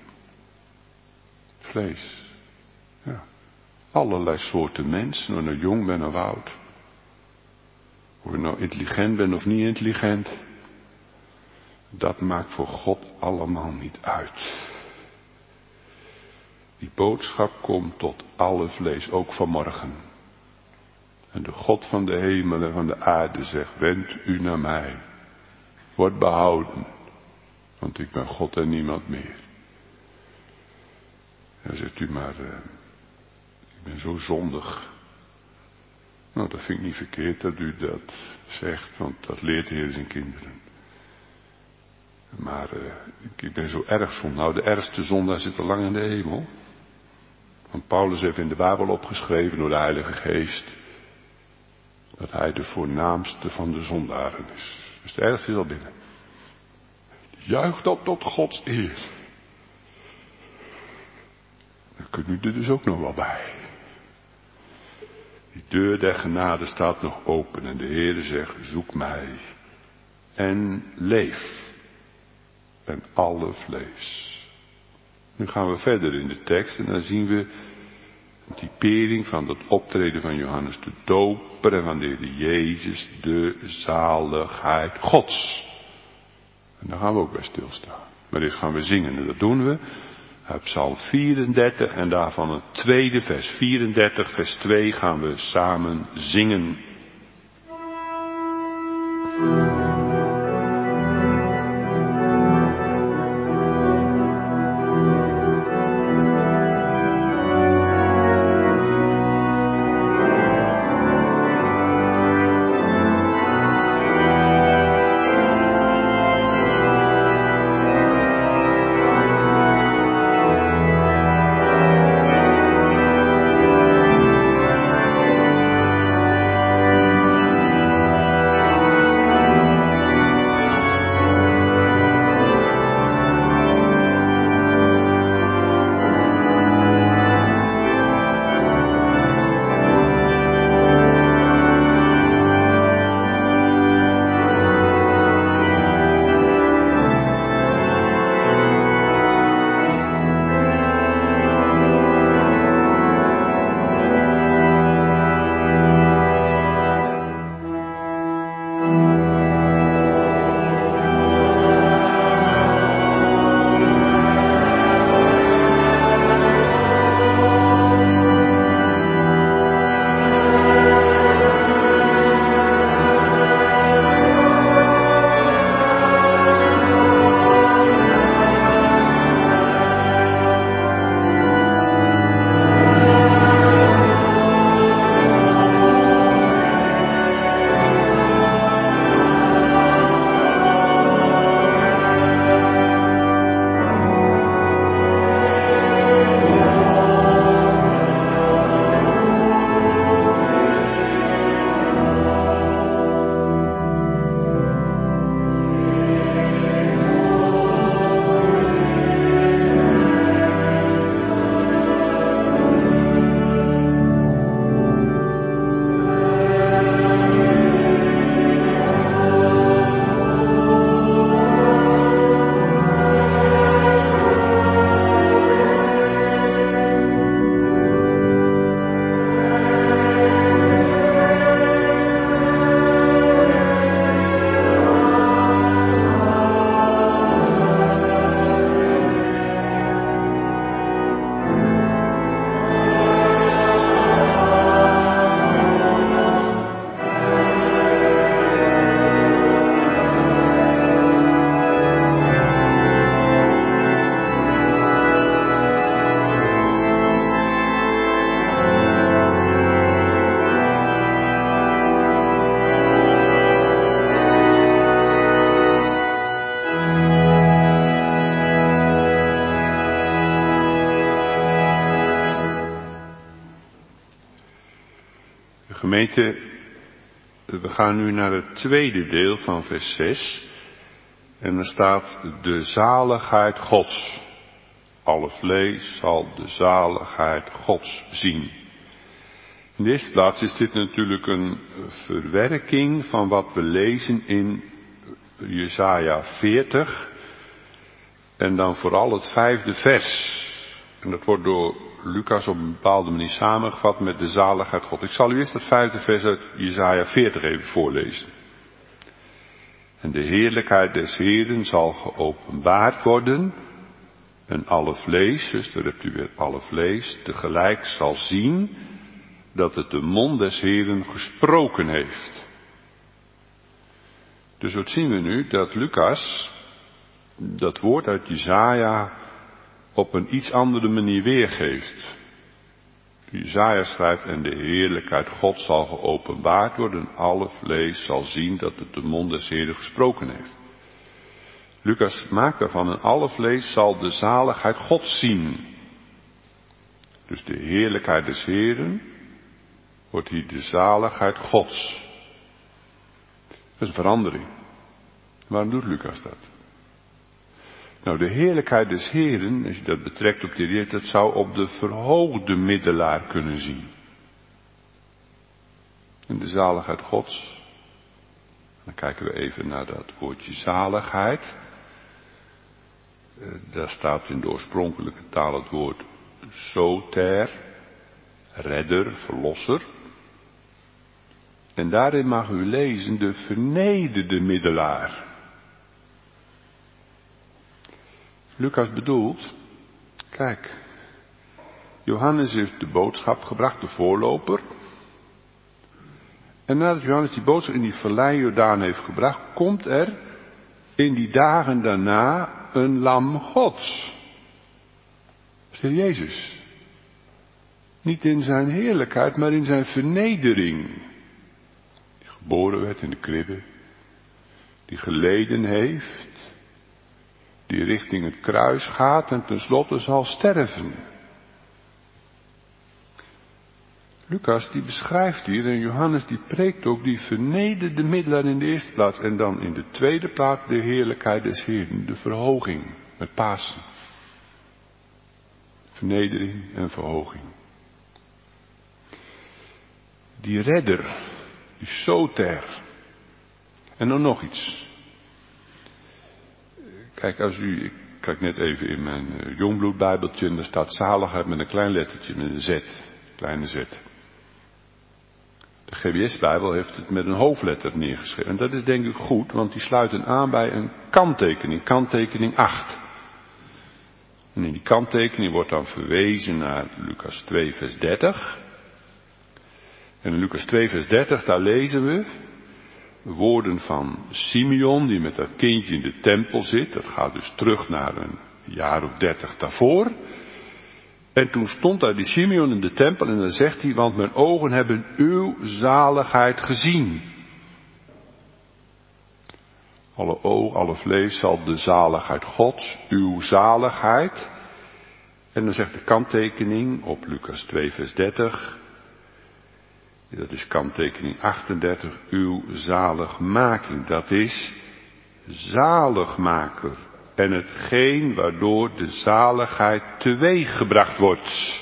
Vlees. Ja. Allerlei soorten mensen. Of je nou jong bent of oud. Of je nou intelligent bent of niet intelligent. Dat maakt voor God allemaal niet uit. Die boodschap komt tot alle vlees, ook vanmorgen. En de God van de hemel en van de aarde zegt, wend u naar mij. Word behouden, want ik ben God en niemand meer. En dan zegt u maar, uh, ik ben zo zondig. Nou, dat vind ik niet verkeerd dat u dat zegt, want dat leert de Heer zijn kinderen. Maar uh, ik ben zo erg zonde. Nou, de ergste zondaar zit al lang in de hemel. Want Paulus heeft in de Bijbel opgeschreven door de Heilige Geest dat hij de voornaamste van de zondaren is. Dus de ergste is al binnen. Juich dat tot Gods eer. Dan kunt u er dus ook nog wel bij. Die deur der genade staat nog open en de Heer zegt, zoek mij en leef. En alle vlees. Nu gaan we verder in de tekst en dan zien we een typering van dat optreden van Johannes de Doper en van de Heer Jezus, de zaligheid Gods. En daar gaan we ook bij stilstaan. Maar eerst gaan we zingen en dat doen we uit Psalm vierendertig en daarvan het tweede vers vierendertig, vers twee gaan we samen zingen. De gemeente, we gaan nu naar het tweede deel van vers zes. En er staat de zaligheid Gods. Alle vlees zal de zaligheid Gods zien. In de eerste plaats is dit natuurlijk een verwerking van wat we lezen in Jesaja veertig. En dan vooral het vijfde vers. En dat wordt door Lucas op een bepaalde manier samengevat met de zaligheid God. Ik zal u eerst het vijfde vers uit Jesaja veertig even voorlezen. En de heerlijkheid des Heeren zal geopenbaard worden. En alle vlees, dus daar hebt u weer alle vlees, tegelijk zal zien dat het de mond des Heeren gesproken heeft. Dus wat zien we nu? Dat Lucas dat woord uit Jesaja op een iets andere manier weergeeft. Jesaja schrijft, en de heerlijkheid God zal geopenbaard worden, en alle vlees zal zien dat het de mond des Heeren gesproken heeft. Lucas maakt daarvan, en alle vlees zal de zaligheid God zien. Dus de heerlijkheid des Heeren wordt hier de zaligheid Gods. Dat is een verandering. Waarom doet Lucas dat? Nou, de heerlijkheid des Heeren, als je dat betrekt op de Heer, dat zou op de verhoogde middelaar kunnen zien. En de zaligheid Gods. Dan kijken we even naar dat woordje zaligheid. Daar staat in de oorspronkelijke taal het woord soter, redder, verlosser. En daarin mag u lezen de vernederde middelaar. Lucas bedoelt, kijk, Johannes heeft de boodschap gebracht, de voorloper. En nadat Johannes die boodschap in die vallei Jordaan heeft gebracht, komt er in die dagen daarna een lam Gods. Dat is de Heer Jezus. Niet in zijn heerlijkheid, maar in zijn vernedering. Die geboren werd in de kribbe. Die geleden heeft. Die richting het kruis gaat en tenslotte zal sterven. Lucas die beschrijft hier en Johannes die preekt ook die vernederde middelaar in de eerste plaats. En dan in de tweede plaats de heerlijkheid des Heeren, de verhoging met Pasen. Vernedering en verhoging. Die redder, die soter. En dan nog iets. Kijk, als u, ik kijk net even in mijn uh, Jongbloedbijbeltje en daar staat zaligheid met een klein lettertje, met een z, kleine z. De G B S-bijbel heeft het met een hoofdletter neergeschreven. En dat is denk ik goed, want die sluiten aan bij een kanttekening, kanttekening acht. En in die kanttekening wordt dan verwezen naar Lucas twee vers dertig. En in Lucas twee vers dertig, daar lezen we woorden van Simeon, die met dat kindje in de tempel zit. Dat gaat dus terug naar een jaar of dertig daarvoor. En toen stond daar die Simeon in de tempel en dan zegt hij, want mijn ogen hebben uw zaligheid gezien. Alle oog, alle vlees zal de zaligheid Gods, uw zaligheid. En dan zegt de kanttekening op Lucas twee vers dertig. Dat is kanttekening achtendertig, uw zaligmaking. Dat is zaligmaker. En hetgeen waardoor de zaligheid teweeggebracht wordt.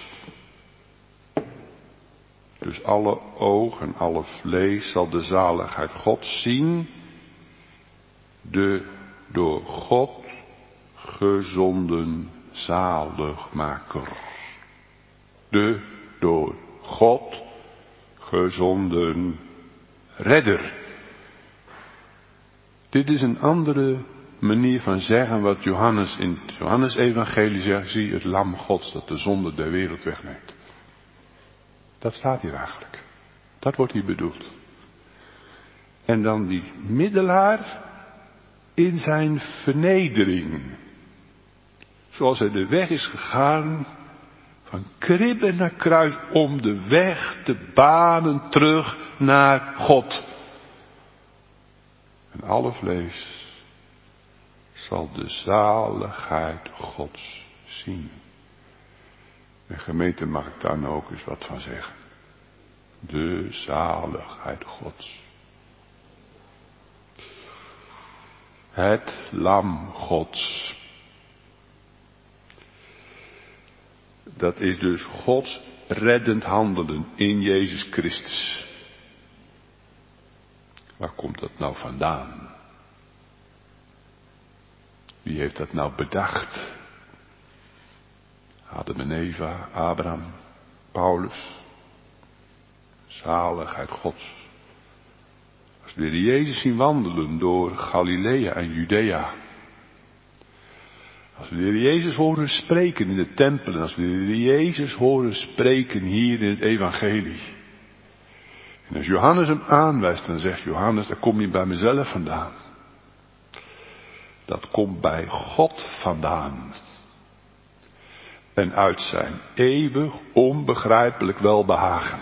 Dus alle oog en alle vlees zal de zaligheid God zien. De door God gezonden zaligmaker. De door God gezonden redder. Dit is een andere manier van zeggen wat Johannes in het Johannes-evangelie zegt. Zie het lam Gods dat de zonde der wereld wegneemt. Dat staat hier eigenlijk. Dat wordt hier bedoeld. En dan die middelaar in zijn vernedering. Zoals hij de weg is gegaan van kribbe naar kruis om de weg te banen terug naar God. En alle vlees zal de zaligheid Gods zien. En gemeente, mag ik daar nou ook eens wat van zeggen. De zaligheid Gods. Het lam Gods. Dat is dus Gods reddend handelen in Jezus Christus. Waar komt dat nou vandaan? Wie heeft dat nou bedacht? Adam en Eva, Abraham, Paulus. Zaligheid Gods. Als we de Jezus zien wandelen door Galilea en Judea. Als we de Jezus horen spreken in de tempel. En als we de Jezus horen spreken hier in het evangelie. En als Johannes hem aanwijst, dan zegt Johannes, dat komt niet bij mezelf vandaan. Dat komt bij God vandaan. En uit zijn eeuwig, onbegrijpelijk welbehagen.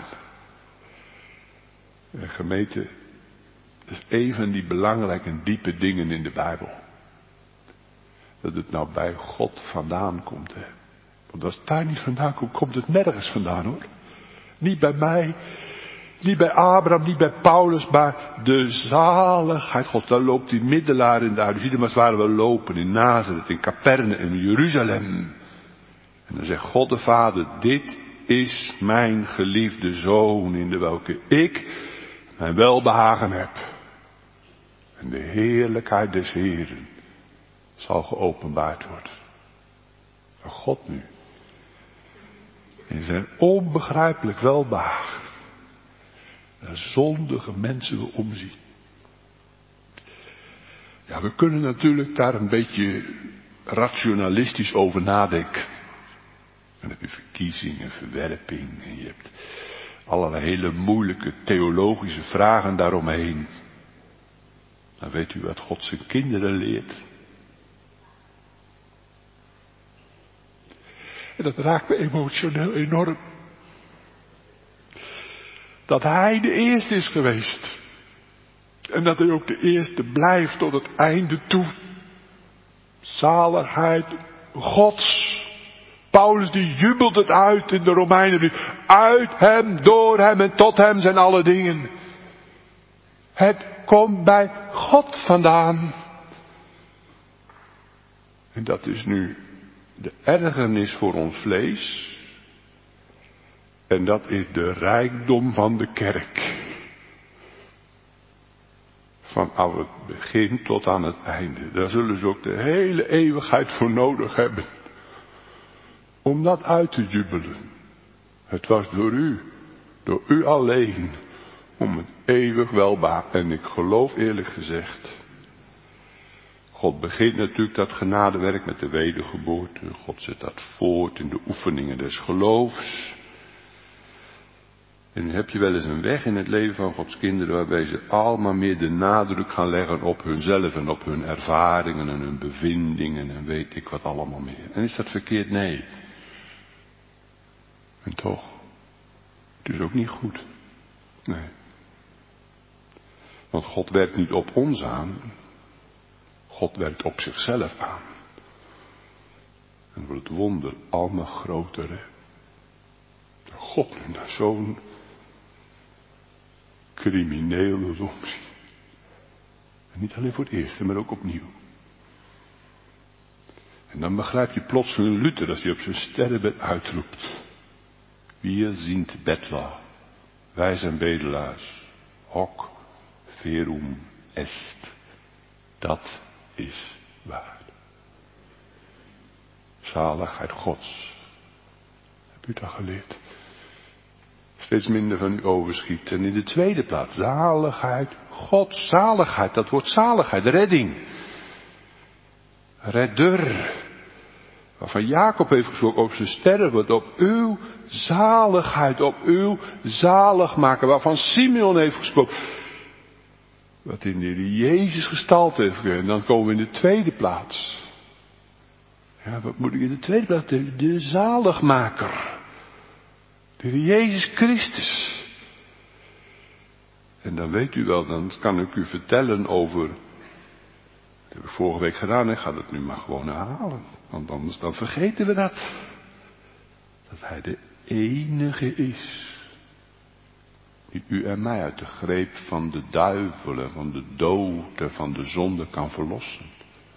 En gemeente, dat is een van die belangrijke en diepe dingen in de Bijbel. Dat het nou bij God vandaan komt. Hè. Want als het daar niet vandaan komt, komt het nergens vandaan hoor. Niet bij mij, niet bij Abraham, niet bij Paulus, maar de zaligheid God. Daar loopt die middelaar in de uit. Je ziet hem als waar we lopen in Nazareth, in Capernaum, in Jeruzalem. En dan zegt God de Vader, dit is mijn geliefde Zoon in de welke ik mijn welbehagen heb. En de heerlijkheid des Heeren zal geopenbaard worden. Van God nu. In zijn onbegrijpelijk welbehagen. Naar zondige mensen wil omzien. Ja, we kunnen natuurlijk daar een beetje rationalistisch over nadenken. En dan heb je verkiezing en verwerping. En je hebt allerlei hele moeilijke theologische vragen daaromheen. Dan weet u wat God zijn kinderen leert. En dat raakt me emotioneel enorm. Dat hij de eerste is geweest. En dat hij ook de eerste blijft tot het einde toe. Zaligheid Gods. Paulus die jubelt het uit in de Romeinenbrief. Uit hem, door hem en tot hem zijn alle dingen. Het komt bij God vandaan. En dat is nu de ergernis voor ons vlees. En dat is de rijkdom van de kerk. Vanaf het begin tot aan het einde. Daar zullen ze ook de hele eeuwigheid voor nodig hebben. Om dat uit te jubelen. Het was door u, door u alleen, om het eeuwig welbehagen. En ik geloof eerlijk gezegd, God begint natuurlijk dat genadewerk met de wedergeboorte. God zet dat voort in de oefeningen des geloofs. En nu heb je wel eens een weg in het leven van Gods kinderen waarbij ze allemaal meer de nadruk gaan leggen op hunzelf en op hun ervaringen en hun bevindingen en weet ik wat allemaal meer. En is dat verkeerd? Nee. En toch, het is ook niet goed. Nee. Want God werkt niet op ons aan. God werkt op zichzelf aan. En wordt het wonder allemaal groter. Hè? God nu naar zo'n crimineel wil omzien. En niet alleen voor het eerste, maar ook opnieuw. En dan begrijp je plotseling Luther als hij op zijn sterrenbed uitroept. Wir sind Bettler. Wij zijn bedelaars. Hoc verum est. Dat is waar. Zaligheid Gods. Heb u dat geleerd? Steeds minder van u overschiet. En in de tweede plaats, zaligheid God. Zaligheid, dat woord zaligheid, redding. Redder. Waarvan Jacob heeft gesproken op zijn sterrenbed, op uw zaligheid, op uw zaligmaken. Waarvan Simeon heeft gesproken. Wat in de Heer Jezus gestalte heeft gekregen. En dan komen we in de tweede plaats. Ja, wat moet ik in de tweede plaats? De, de zaligmaker. De Heer Jezus Christus. En dan weet u wel, dan kan ik u vertellen over. Dat heb ik vorige week gedaan, ik ga het nu maar gewoon herhalen. Want anders dan vergeten we dat. Dat hij de enige is. Die u en mij uit de greep van de duivel en van de dood en van de zonde kan verlossen.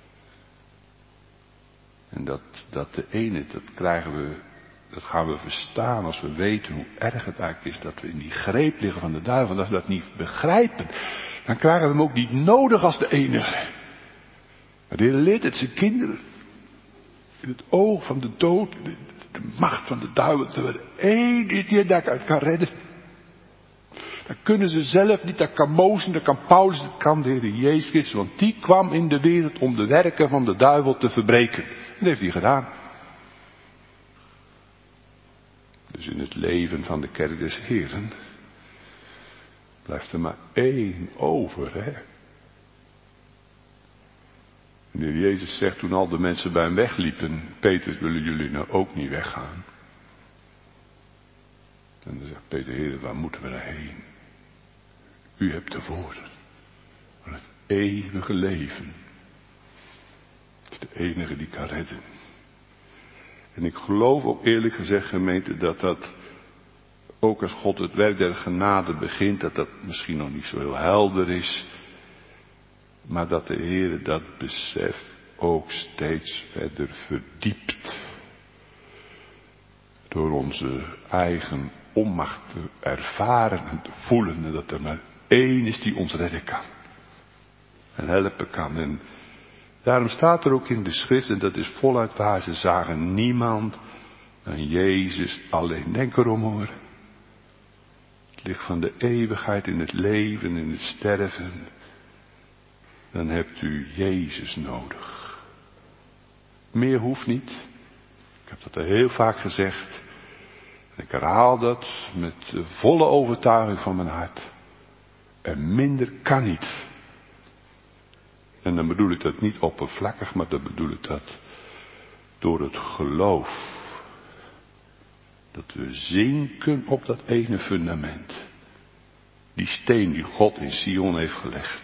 En dat, dat de ene, dat krijgen we, dat gaan we verstaan als we weten hoe erg het eigenlijk is dat we in die greep liggen van de duivel. En als we dat niet begrijpen, dan krijgen we hem ook niet nodig als de enige. Maar de Heer leert het zijn kinderen. In het oog van de dood, de, de macht van de duivel, dat we de enige die daaruit kan redden. Dat kunnen ze zelf niet, dat kan Mozes, dat kan Paulus, dat kan de Heer Jezus Christus. Want die kwam in de wereld om de werken van de duivel te verbreken. En dat heeft hij gedaan. Dus in het leven van de kerk des Heeren blijft er maar één over, hè. En de Heer Jezus zegt toen al de mensen bij hem wegliepen, Petrus, willen jullie nou ook niet weggaan? En dan zegt Peter, Heer, waar moeten we nou heen? U hebt de woorden van het eeuwige leven. Het is de enige die kan redden. En ik geloof ook eerlijk gezegd, gemeente, dat dat, ook als God het werk der genade begint, dat dat misschien nog niet zo heel helder is. Maar dat de Heer dat besef ook steeds verder verdiept. Door onze eigen onmacht te ervaren en te voelen. En dat er maar één is die ons redden kan. En helpen kan. En daarom staat er ook in de schrift, en dat is voluit waar, ze zagen niemand dan Jezus alleen. Denk erom hoor. Het ligt van de eeuwigheid in het leven, in het sterven. Dan hebt u Jezus nodig. Meer hoeft niet. Ik heb dat al heel vaak gezegd. Ik herhaal dat met de volle overtuiging van mijn hart. En minder kan niet. En dan bedoel ik dat niet oppervlakkig, maar dan bedoel ik dat door het geloof. Dat we zinken op dat ene fundament. Die steen die God in Sion heeft gelegd.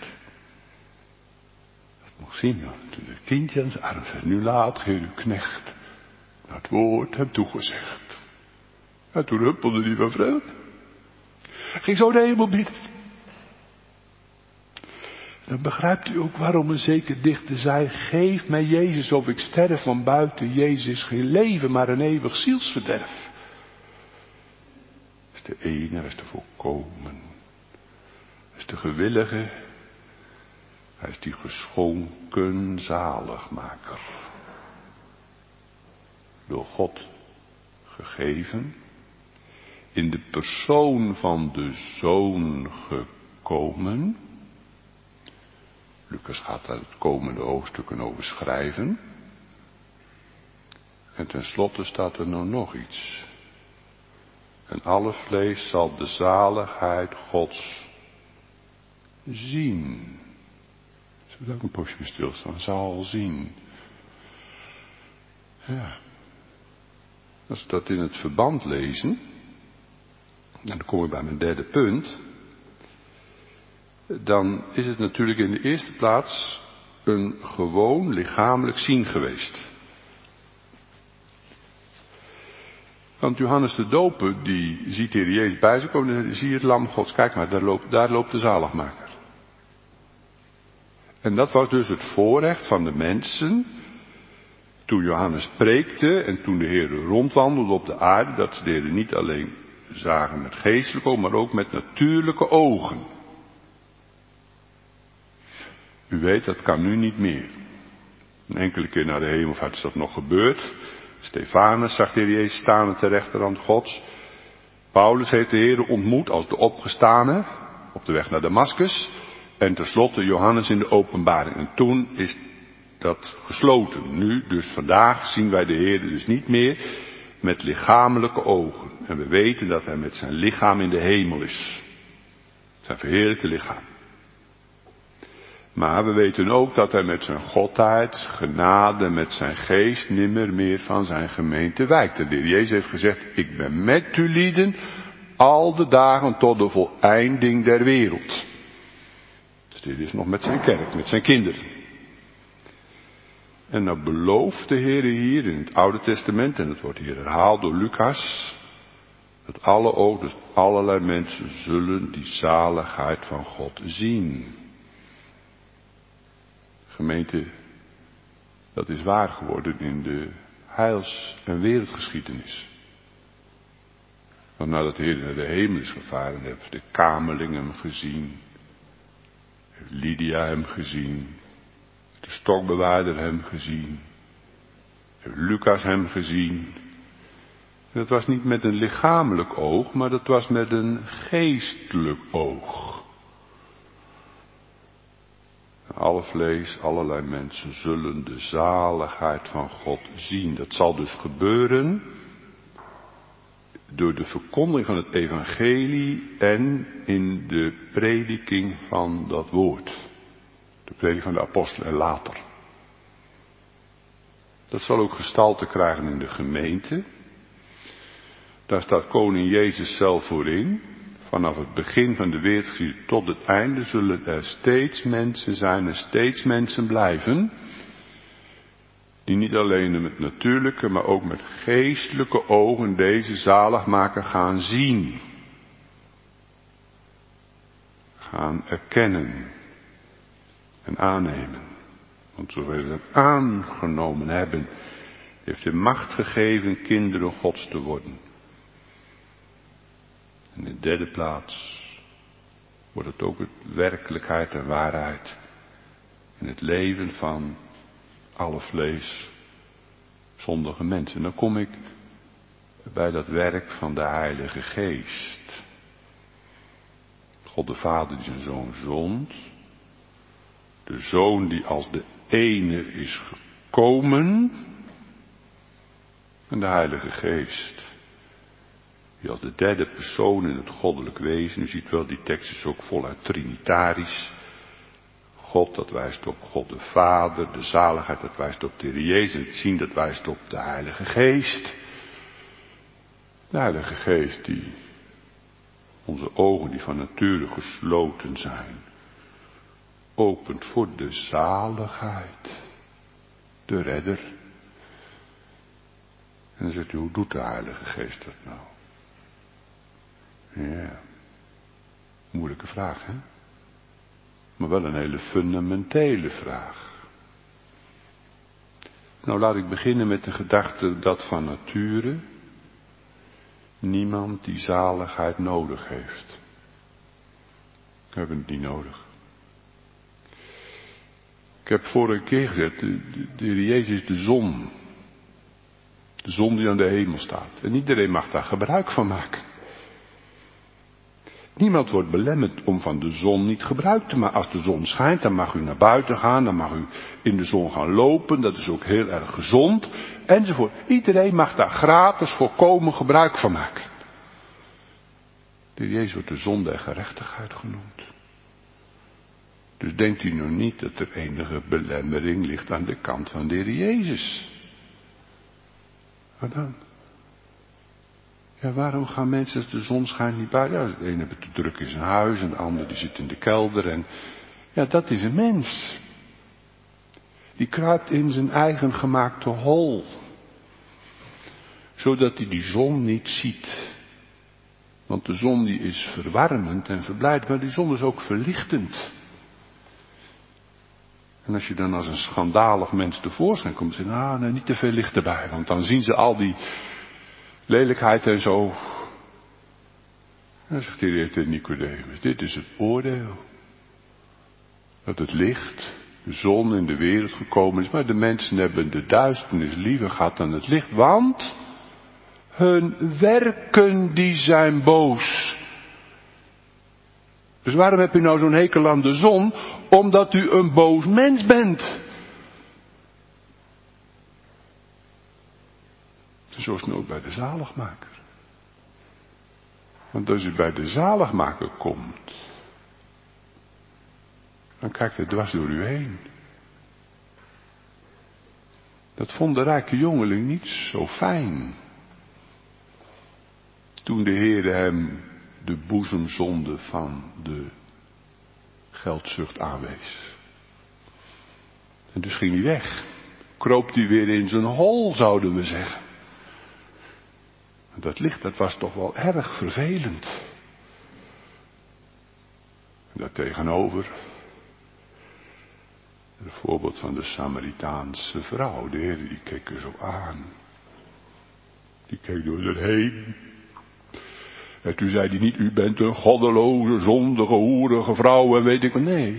Dat mocht zien, joh. Toen het kindje aan zijn arm zei, nu laat Heer uw knecht dat woord hem toegezegd. En toen huppelde hij van vreugde. Ging zo de hemel binnen. Dan begrijpt u ook waarom een zeker dichter zei, geef mij Jezus of ik sterf van buiten. Jezus is geen leven, maar een eeuwig zielsverderf. Dat is de ene, dat is de volkomen. Dat is de gewillige. Hij is die geschonken zaligmaker. Door God gegeven. In de persoon van de Zoon gekomen. Lucas gaat daar het komende hoofdstukken over schrijven. En tenslotte staat er nou nog iets. En alle vlees zal de zaligheid Gods zien. Zullen we ook een poosje bij stilstaan? Zal zien. Ja. Als we dat in het verband lezen. En dan kom ik bij mijn derde punt. Dan is het natuurlijk in de eerste plaats een gewoon lichamelijk zien geweest. Want Johannes de Doper, die ziet de Heer Jezus bij zich komen, dan zie je het lam Gods. Kijk maar, daar loopt, daar loopt de zaligmaker. En dat was dus het voorrecht van de mensen, toen Johannes preekte en toen de Heer rondwandelde op de aarde, dat ze de Heer niet alleen zagen met geestelijke ogen, maar ook met natuurlijke ogen. U weet, dat kan nu niet meer. Een enkele keer naar de hemelvaart is dat nog gebeurd. Stefanus zag de Heer Jezus staan aan de rechterhand Gods. Paulus heeft de Heer ontmoet als de opgestane op de weg naar Damaskus. En tenslotte Johannes in de openbaring. En toen is dat gesloten. Nu, dus vandaag, zien wij de Heer dus niet meer met lichamelijke ogen. En we weten dat hij met zijn lichaam in de hemel is. Zijn verheerlijkte lichaam. Maar we weten ook dat hij met zijn godheid, genade, met zijn geest nimmer meer van zijn gemeente wijkt. En de Heer Jezus heeft gezegd, ik ben met u lieden al de dagen tot de voleinding der wereld. Dus dit is nog met zijn kerk, met zijn kinderen. En nou belooft de Heer hier in het Oude Testament, en het wordt hier herhaald door Lucas, Dat alle ogen, dus allerlei mensen zullen die zaligheid van God zien. Gemeente, dat is waar geworden in de heils- en wereldgeschiedenis. Want nadat de Heer naar de hemel is gevaren, hebben de Kamerling hem gezien, heeft Lydia hem gezien, de stokbewaarder hem gezien, heeft Lucas hem gezien. En dat was niet met een lichamelijk oog, maar dat was met een geestelijk oog. Alle vlees, allerlei mensen zullen de zaligheid van God zien. Dat zal dus gebeuren door de verkondiging van het evangelie en in de prediking van dat woord. De prediking van de apostelen en later. Dat zal ook gestalte krijgen in de gemeente. Daar staat koning Jezus zelf voor in. Vanaf het begin van de wereldgeschiedenis tot het einde zullen er steeds mensen zijn en steeds mensen blijven. Die niet alleen met natuurlijke, maar ook met geestelijke ogen deze zaligmaker gaan zien. Gaan erkennen. En aannemen. Want zoveel ze hem aangenomen hebben, heeft de macht gegeven kinderen Gods te worden. In de derde plaats wordt het ook werkelijkheid en waarheid in het leven van alle vlees, zondige mensen. Dan kom ik bij dat werk van de Heilige Geest. God de Vader die zijn Zoon zond. De Zoon die als de ene is gekomen. En de Heilige Geest die als de derde persoon in het goddelijk wezen. U ziet wel, die tekst is ook voluit trinitarisch. God, dat wijst op God de Vader. De zaligheid, dat wijst op de Heer Jezus. Het zien, dat wijst op de Heilige Geest. De Heilige Geest die onze ogen, die van nature gesloten zijn, opent voor de zaligheid. De redder. En dan zegt u, hoe doet de Heilige Geest dat nou? Ja, moeilijke vraag, hè? Maar wel een hele fundamentele vraag. Nou, laat ik beginnen met de gedachte dat van nature niemand die zaligheid nodig heeft. We hebben het niet nodig. Ik heb vorige keer gezegd, de, de, de Heer Jezus is de zon. De zon die aan de hemel staat. En iedereen mag daar gebruik van maken. Niemand wordt belemmerd om van de zon niet gebruik te maken. Als de zon schijnt, dan mag u naar buiten gaan, dan mag u in de zon gaan lopen. Dat is ook heel erg gezond. Enzovoort. Iedereen mag daar gratis volkomen gebruik van maken. De Heer Jezus wordt de zon der gerechtigheid genoemd. Dus denkt u nou niet dat er enige belemmering ligt aan de kant van de Heer Jezus. Wat dan? Ja, waarom gaan mensen als de zon schijnt niet buiten? Ja, de ene heeft het te druk in zijn huis en de ander die zit in de kelder. En ja, dat is een mens. Die kruipt in zijn eigen gemaakte hol. Zodat hij die zon niet ziet. Want de zon die is verwarmend en verblijdend, maar die zon is ook verlichtend. En als je dan als een schandalig mens tevoorschijn komt, dan zeg je, nou, nee, niet te veel licht erbij. Want dan zien ze al die lelijkheid en zo. Dan zegt hij tegen Nicodemus, dit is het oordeel. Dat het licht, de zon in de wereld gekomen is, maar de mensen hebben de duisternis liever gehad dan het licht, want hun werken die zijn boos. Dus waarom heb u nou zo'n hekel aan de zon? Omdat u een boos mens bent. Zo is het ook bij de zaligmaker. Want als u bij de zaligmaker komt, dan kijkt hij dwars door u heen. Dat vond de rijke jongeling niet zo fijn. Toen de Heer hem de boezemzonde van de geldzucht aanwees. En dus ging hij weg. Kroop hij weer in zijn hol, zouden we zeggen. Dat licht, dat was toch wel erg vervelend. En daartegenover het voorbeeld van de Samaritaanse vrouw. De Heer die keek er zo aan. Die keek door het heen. En toen zei hij niet, u bent een goddeloze, zondige, hoerige vrouw en weet ik wat. Nee.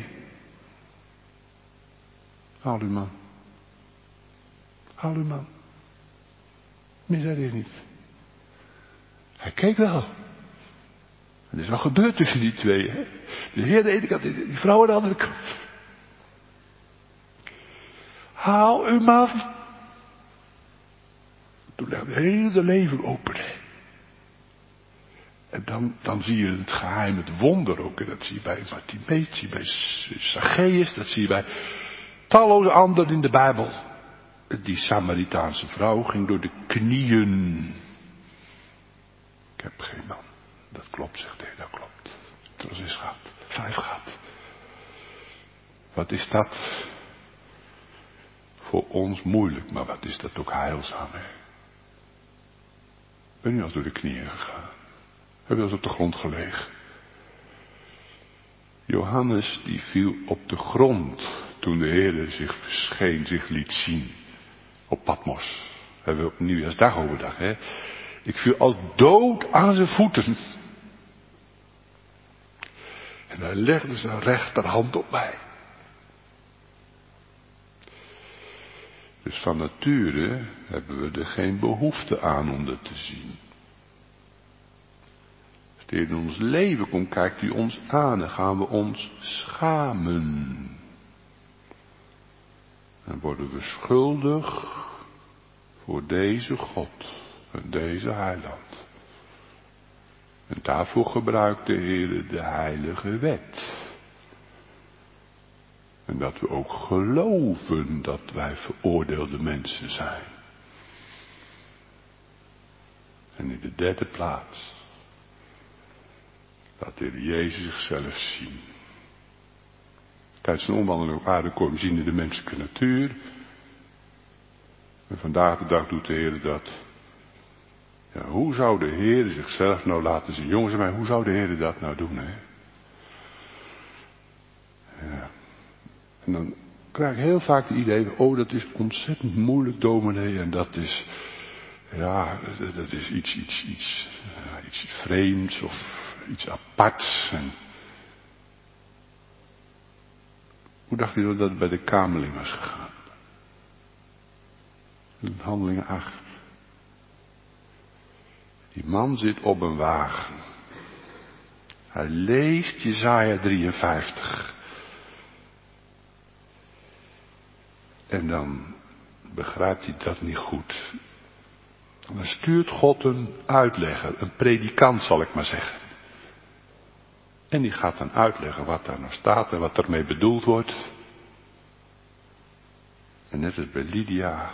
Haal uw man. Haal uw man. Meer zei hij niet. Hij keek wel. Er is wel gebeurd tussen die twee. Hè? De Heer aan de ene kant, die vrouw aan de andere kant. Haal uw man. Toen leg het hele leven open. Hè? En dan, dan zie je het geheim, het wonder ook. En dat zie je bij Bartimeus, dat zie je bij Zacchaeus, dat zie je bij talloze anderen in de Bijbel. Die Samaritaanse vrouw ging door de knieën. Ik heb geen man. Dat klopt, zegt hij, dat klopt. Het was zes gaat, vijf gaat. Wat is dat voor ons moeilijk, maar wat is dat ook heilzaam, hè? Ben je al door de knieën gegaan? Heb je wel eens op de grond gelegen? Johannes die viel op de grond toen de Heer zich verscheen, zich liet zien. Op Patmos. Hebben we op Nieuwjaarsdag overdag, hè? Ik viel als dood aan zijn voeten. En hij legde zijn rechterhand op mij. Dus van nature hebben we er geen behoefte aan om dat te zien. Als het in ons leven komt, kijkt hij ons aan en gaan we ons schamen. Dan worden we schuldig voor deze God en deze heiland. En daarvoor gebruikt de Heer de heilige wet. En dat we ook geloven dat wij veroordeelde mensen zijn. En in de derde plaats laat de Heer Jezus zichzelf zien. Tijdens zijn omwandeling op aarde komen zien in de menselijke natuur. En vandaag de dag doet de Heer dat. Ja, hoe zou de Heer zichzelf nou laten zien? Jongens en mij, hoe zou de Heer dat nou doen, hè? Ja. En dan krijg ik heel vaak het idee, oh, dat is ontzettend moeilijk, dominee, en dat is, ja, dat is iets, iets, iets, ja, iets vreemds of iets aparts. En hoe dacht u dat het bij de kameling was gegaan? In Handelingen acht. Die man zit op een wagen. Hij leest Jesaja drieënvijftig. En dan begrijpt hij dat niet goed. Dan stuurt God een uitlegger, een predikant zal ik maar zeggen. En die gaat dan uitleggen wat daar nou staat en wat ermee bedoeld wordt. En net als bij Lydia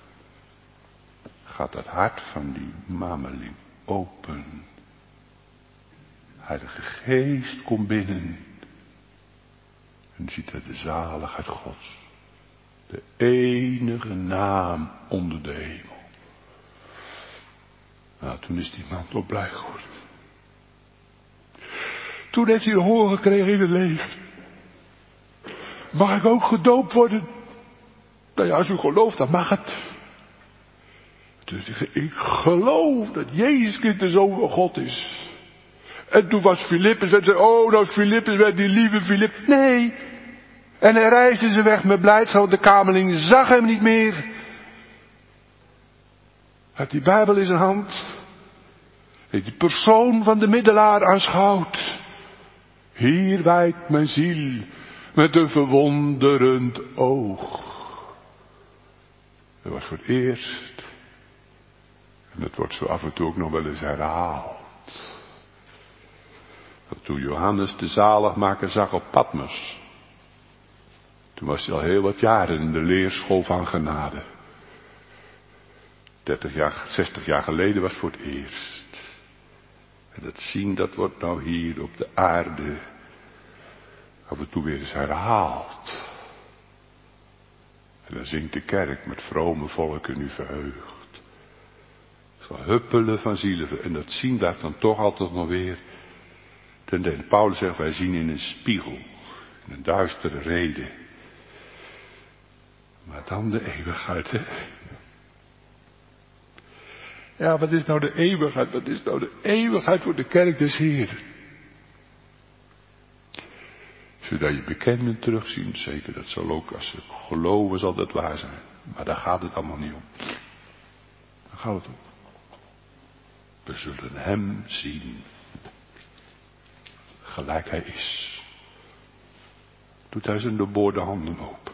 gaat het hart van die mameling open. Heilige Geest komt binnen en ziet hij de zaligheid Gods. De enige naam onder de hemel. Nou, toen is die man toch blij geworden. Toen heeft hij een hoor gekregen in het leven. Mag ik ook gedoopt worden? Nou ja, als u gelooft, dan mag het. Toen zei hij, ik geloof dat Jezus Christus de Zoon van God is. En toen was Filippus en zei, oh, nou Filippus werd die lieve Filippus. Nee. En hij reisde ze weg met blijdschap, de kameling zag hem niet meer. Hij had die Bijbel in zijn hand. Hij die persoon van de middelaar aanschouwt. Hier wijkt mijn ziel met een verwonderend oog. Dat was voor het eerst. En dat wordt zo af en toe ook nog wel eens herhaald. Dat toen Johannes de zaligmaker zag op Patmos. Toen was hij al heel wat jaren in de leerschool van genade. dertig jaar, zestig jaar geleden was voor het eerst. En dat zien, dat wordt nou hier op de aarde af en toe weer eens herhaald. En dan zingt de kerk met vrome volken nu verheugd. Van huppelen van zielen. En dat zien blijft dan toch altijd nog weer ten dele. Paulus zegt, wij zien in een spiegel. In een duistere reden. Maar dan de eeuwigheid, hè. Ja, wat is nou de eeuwigheid? Wat is nou de eeuwigheid voor de kerk des Heren? Zodat je bekenden terugzien, zeker dat zal ook als ze geloven zal dat waar zijn. Maar daar gaat het allemaal niet om. Daar gaat het om. We zullen hem zien. Gelijk hij is. Doet hij zijn doorboorde handen open.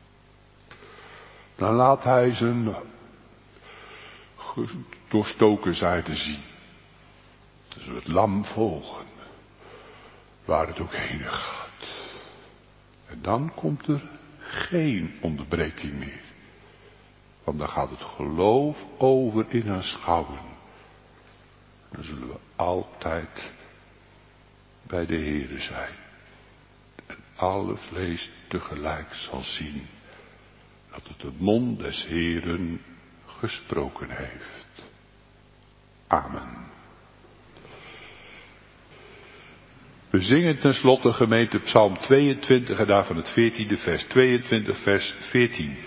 Dan laat hij zijn doorstoken zijde zien. Dan zullen we het lam volgen. Waar het ook heen gaat. En dan komt er geen onderbreking meer. Want dan gaat het geloof over in aanschouwen. Dan zullen we altijd bij de Heere zijn. En alle vlees tegelijk zal zien dat het de mond des Heeren gesproken heeft. Amen. We zingen tenslotte gemeente Psalm tweeëntwintig en daarvan het veertiende vers. tweeëntwintig vers veertien.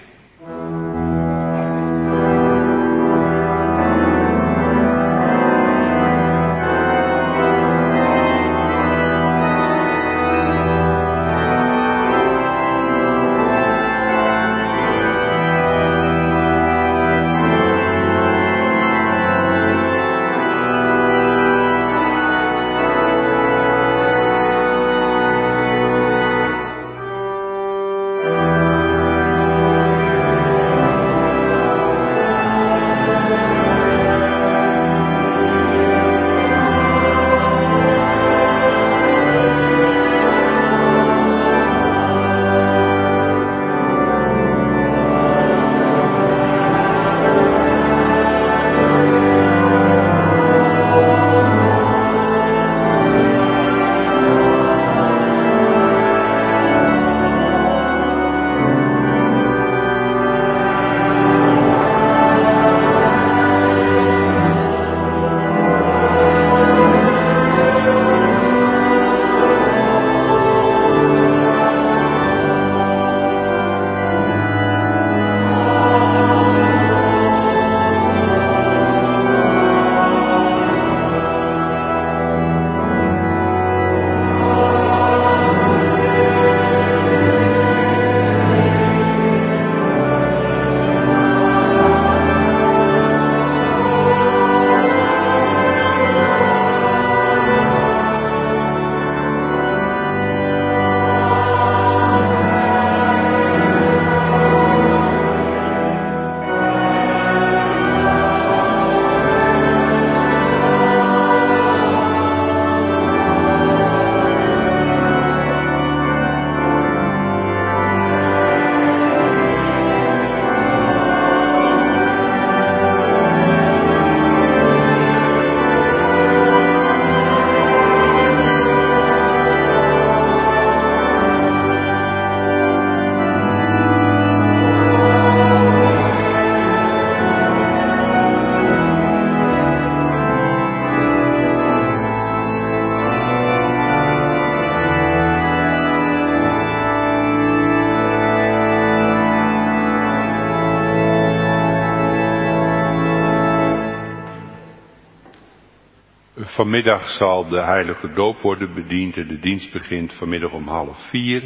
Vanmiddag zal de heilige doop worden bediend en de dienst begint vanmiddag om half vier.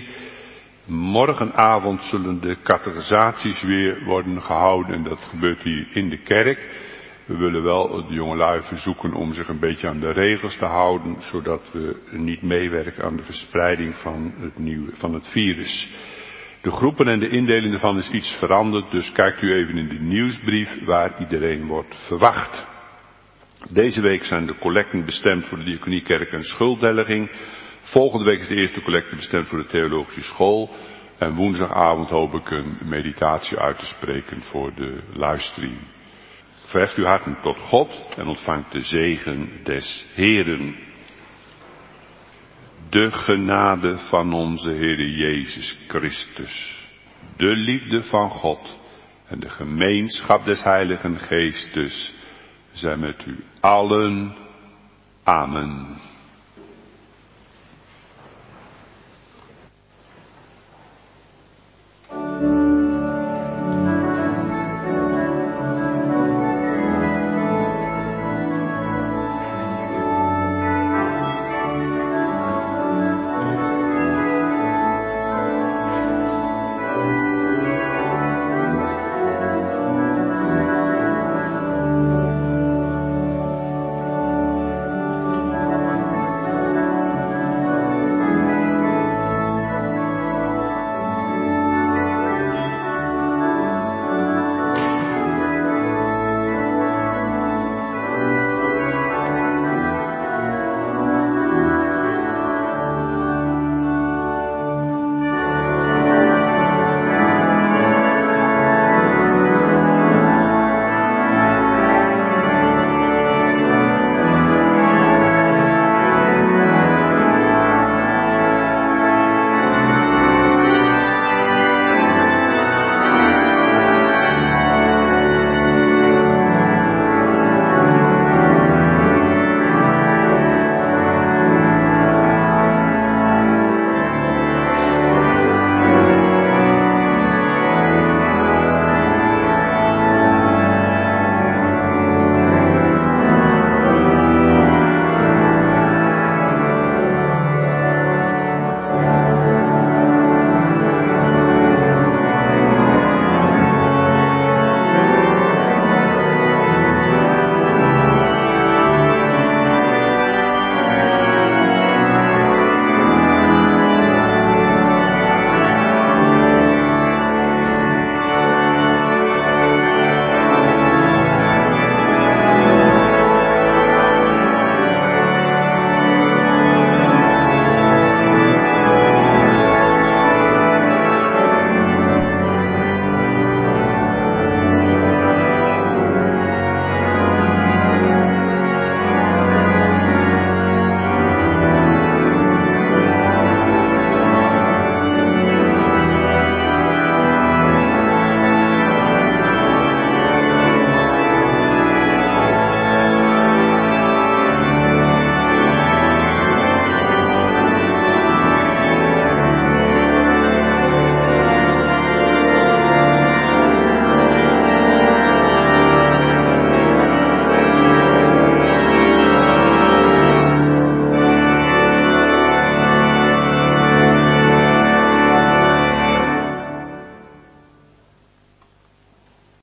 Morgenavond zullen de catechisaties weer worden gehouden en dat gebeurt hier in de kerk. We willen wel de jongelui verzoeken om zich een beetje aan de regels te houden, zodat we niet meewerken aan de verspreiding van het, nieuwe, van het virus. De groepen en de indeling ervan is iets veranderd, dus kijkt u even in de nieuwsbrief waar iedereen wordt verwacht. Deze week zijn de collecten bestemd voor de diakoniekerk en schulddelging. Volgende week is de eerste collecte bestemd voor de theologische school. En woensdagavond hoop ik een meditatie uit te spreken voor de livestream. Verheft uw harten tot God en ontvangt de zegen des Heeren. De genade van onze Heere Jezus Christus, de liefde van God en de gemeenschap des Heiligen Geestes zij met u allen. Amen.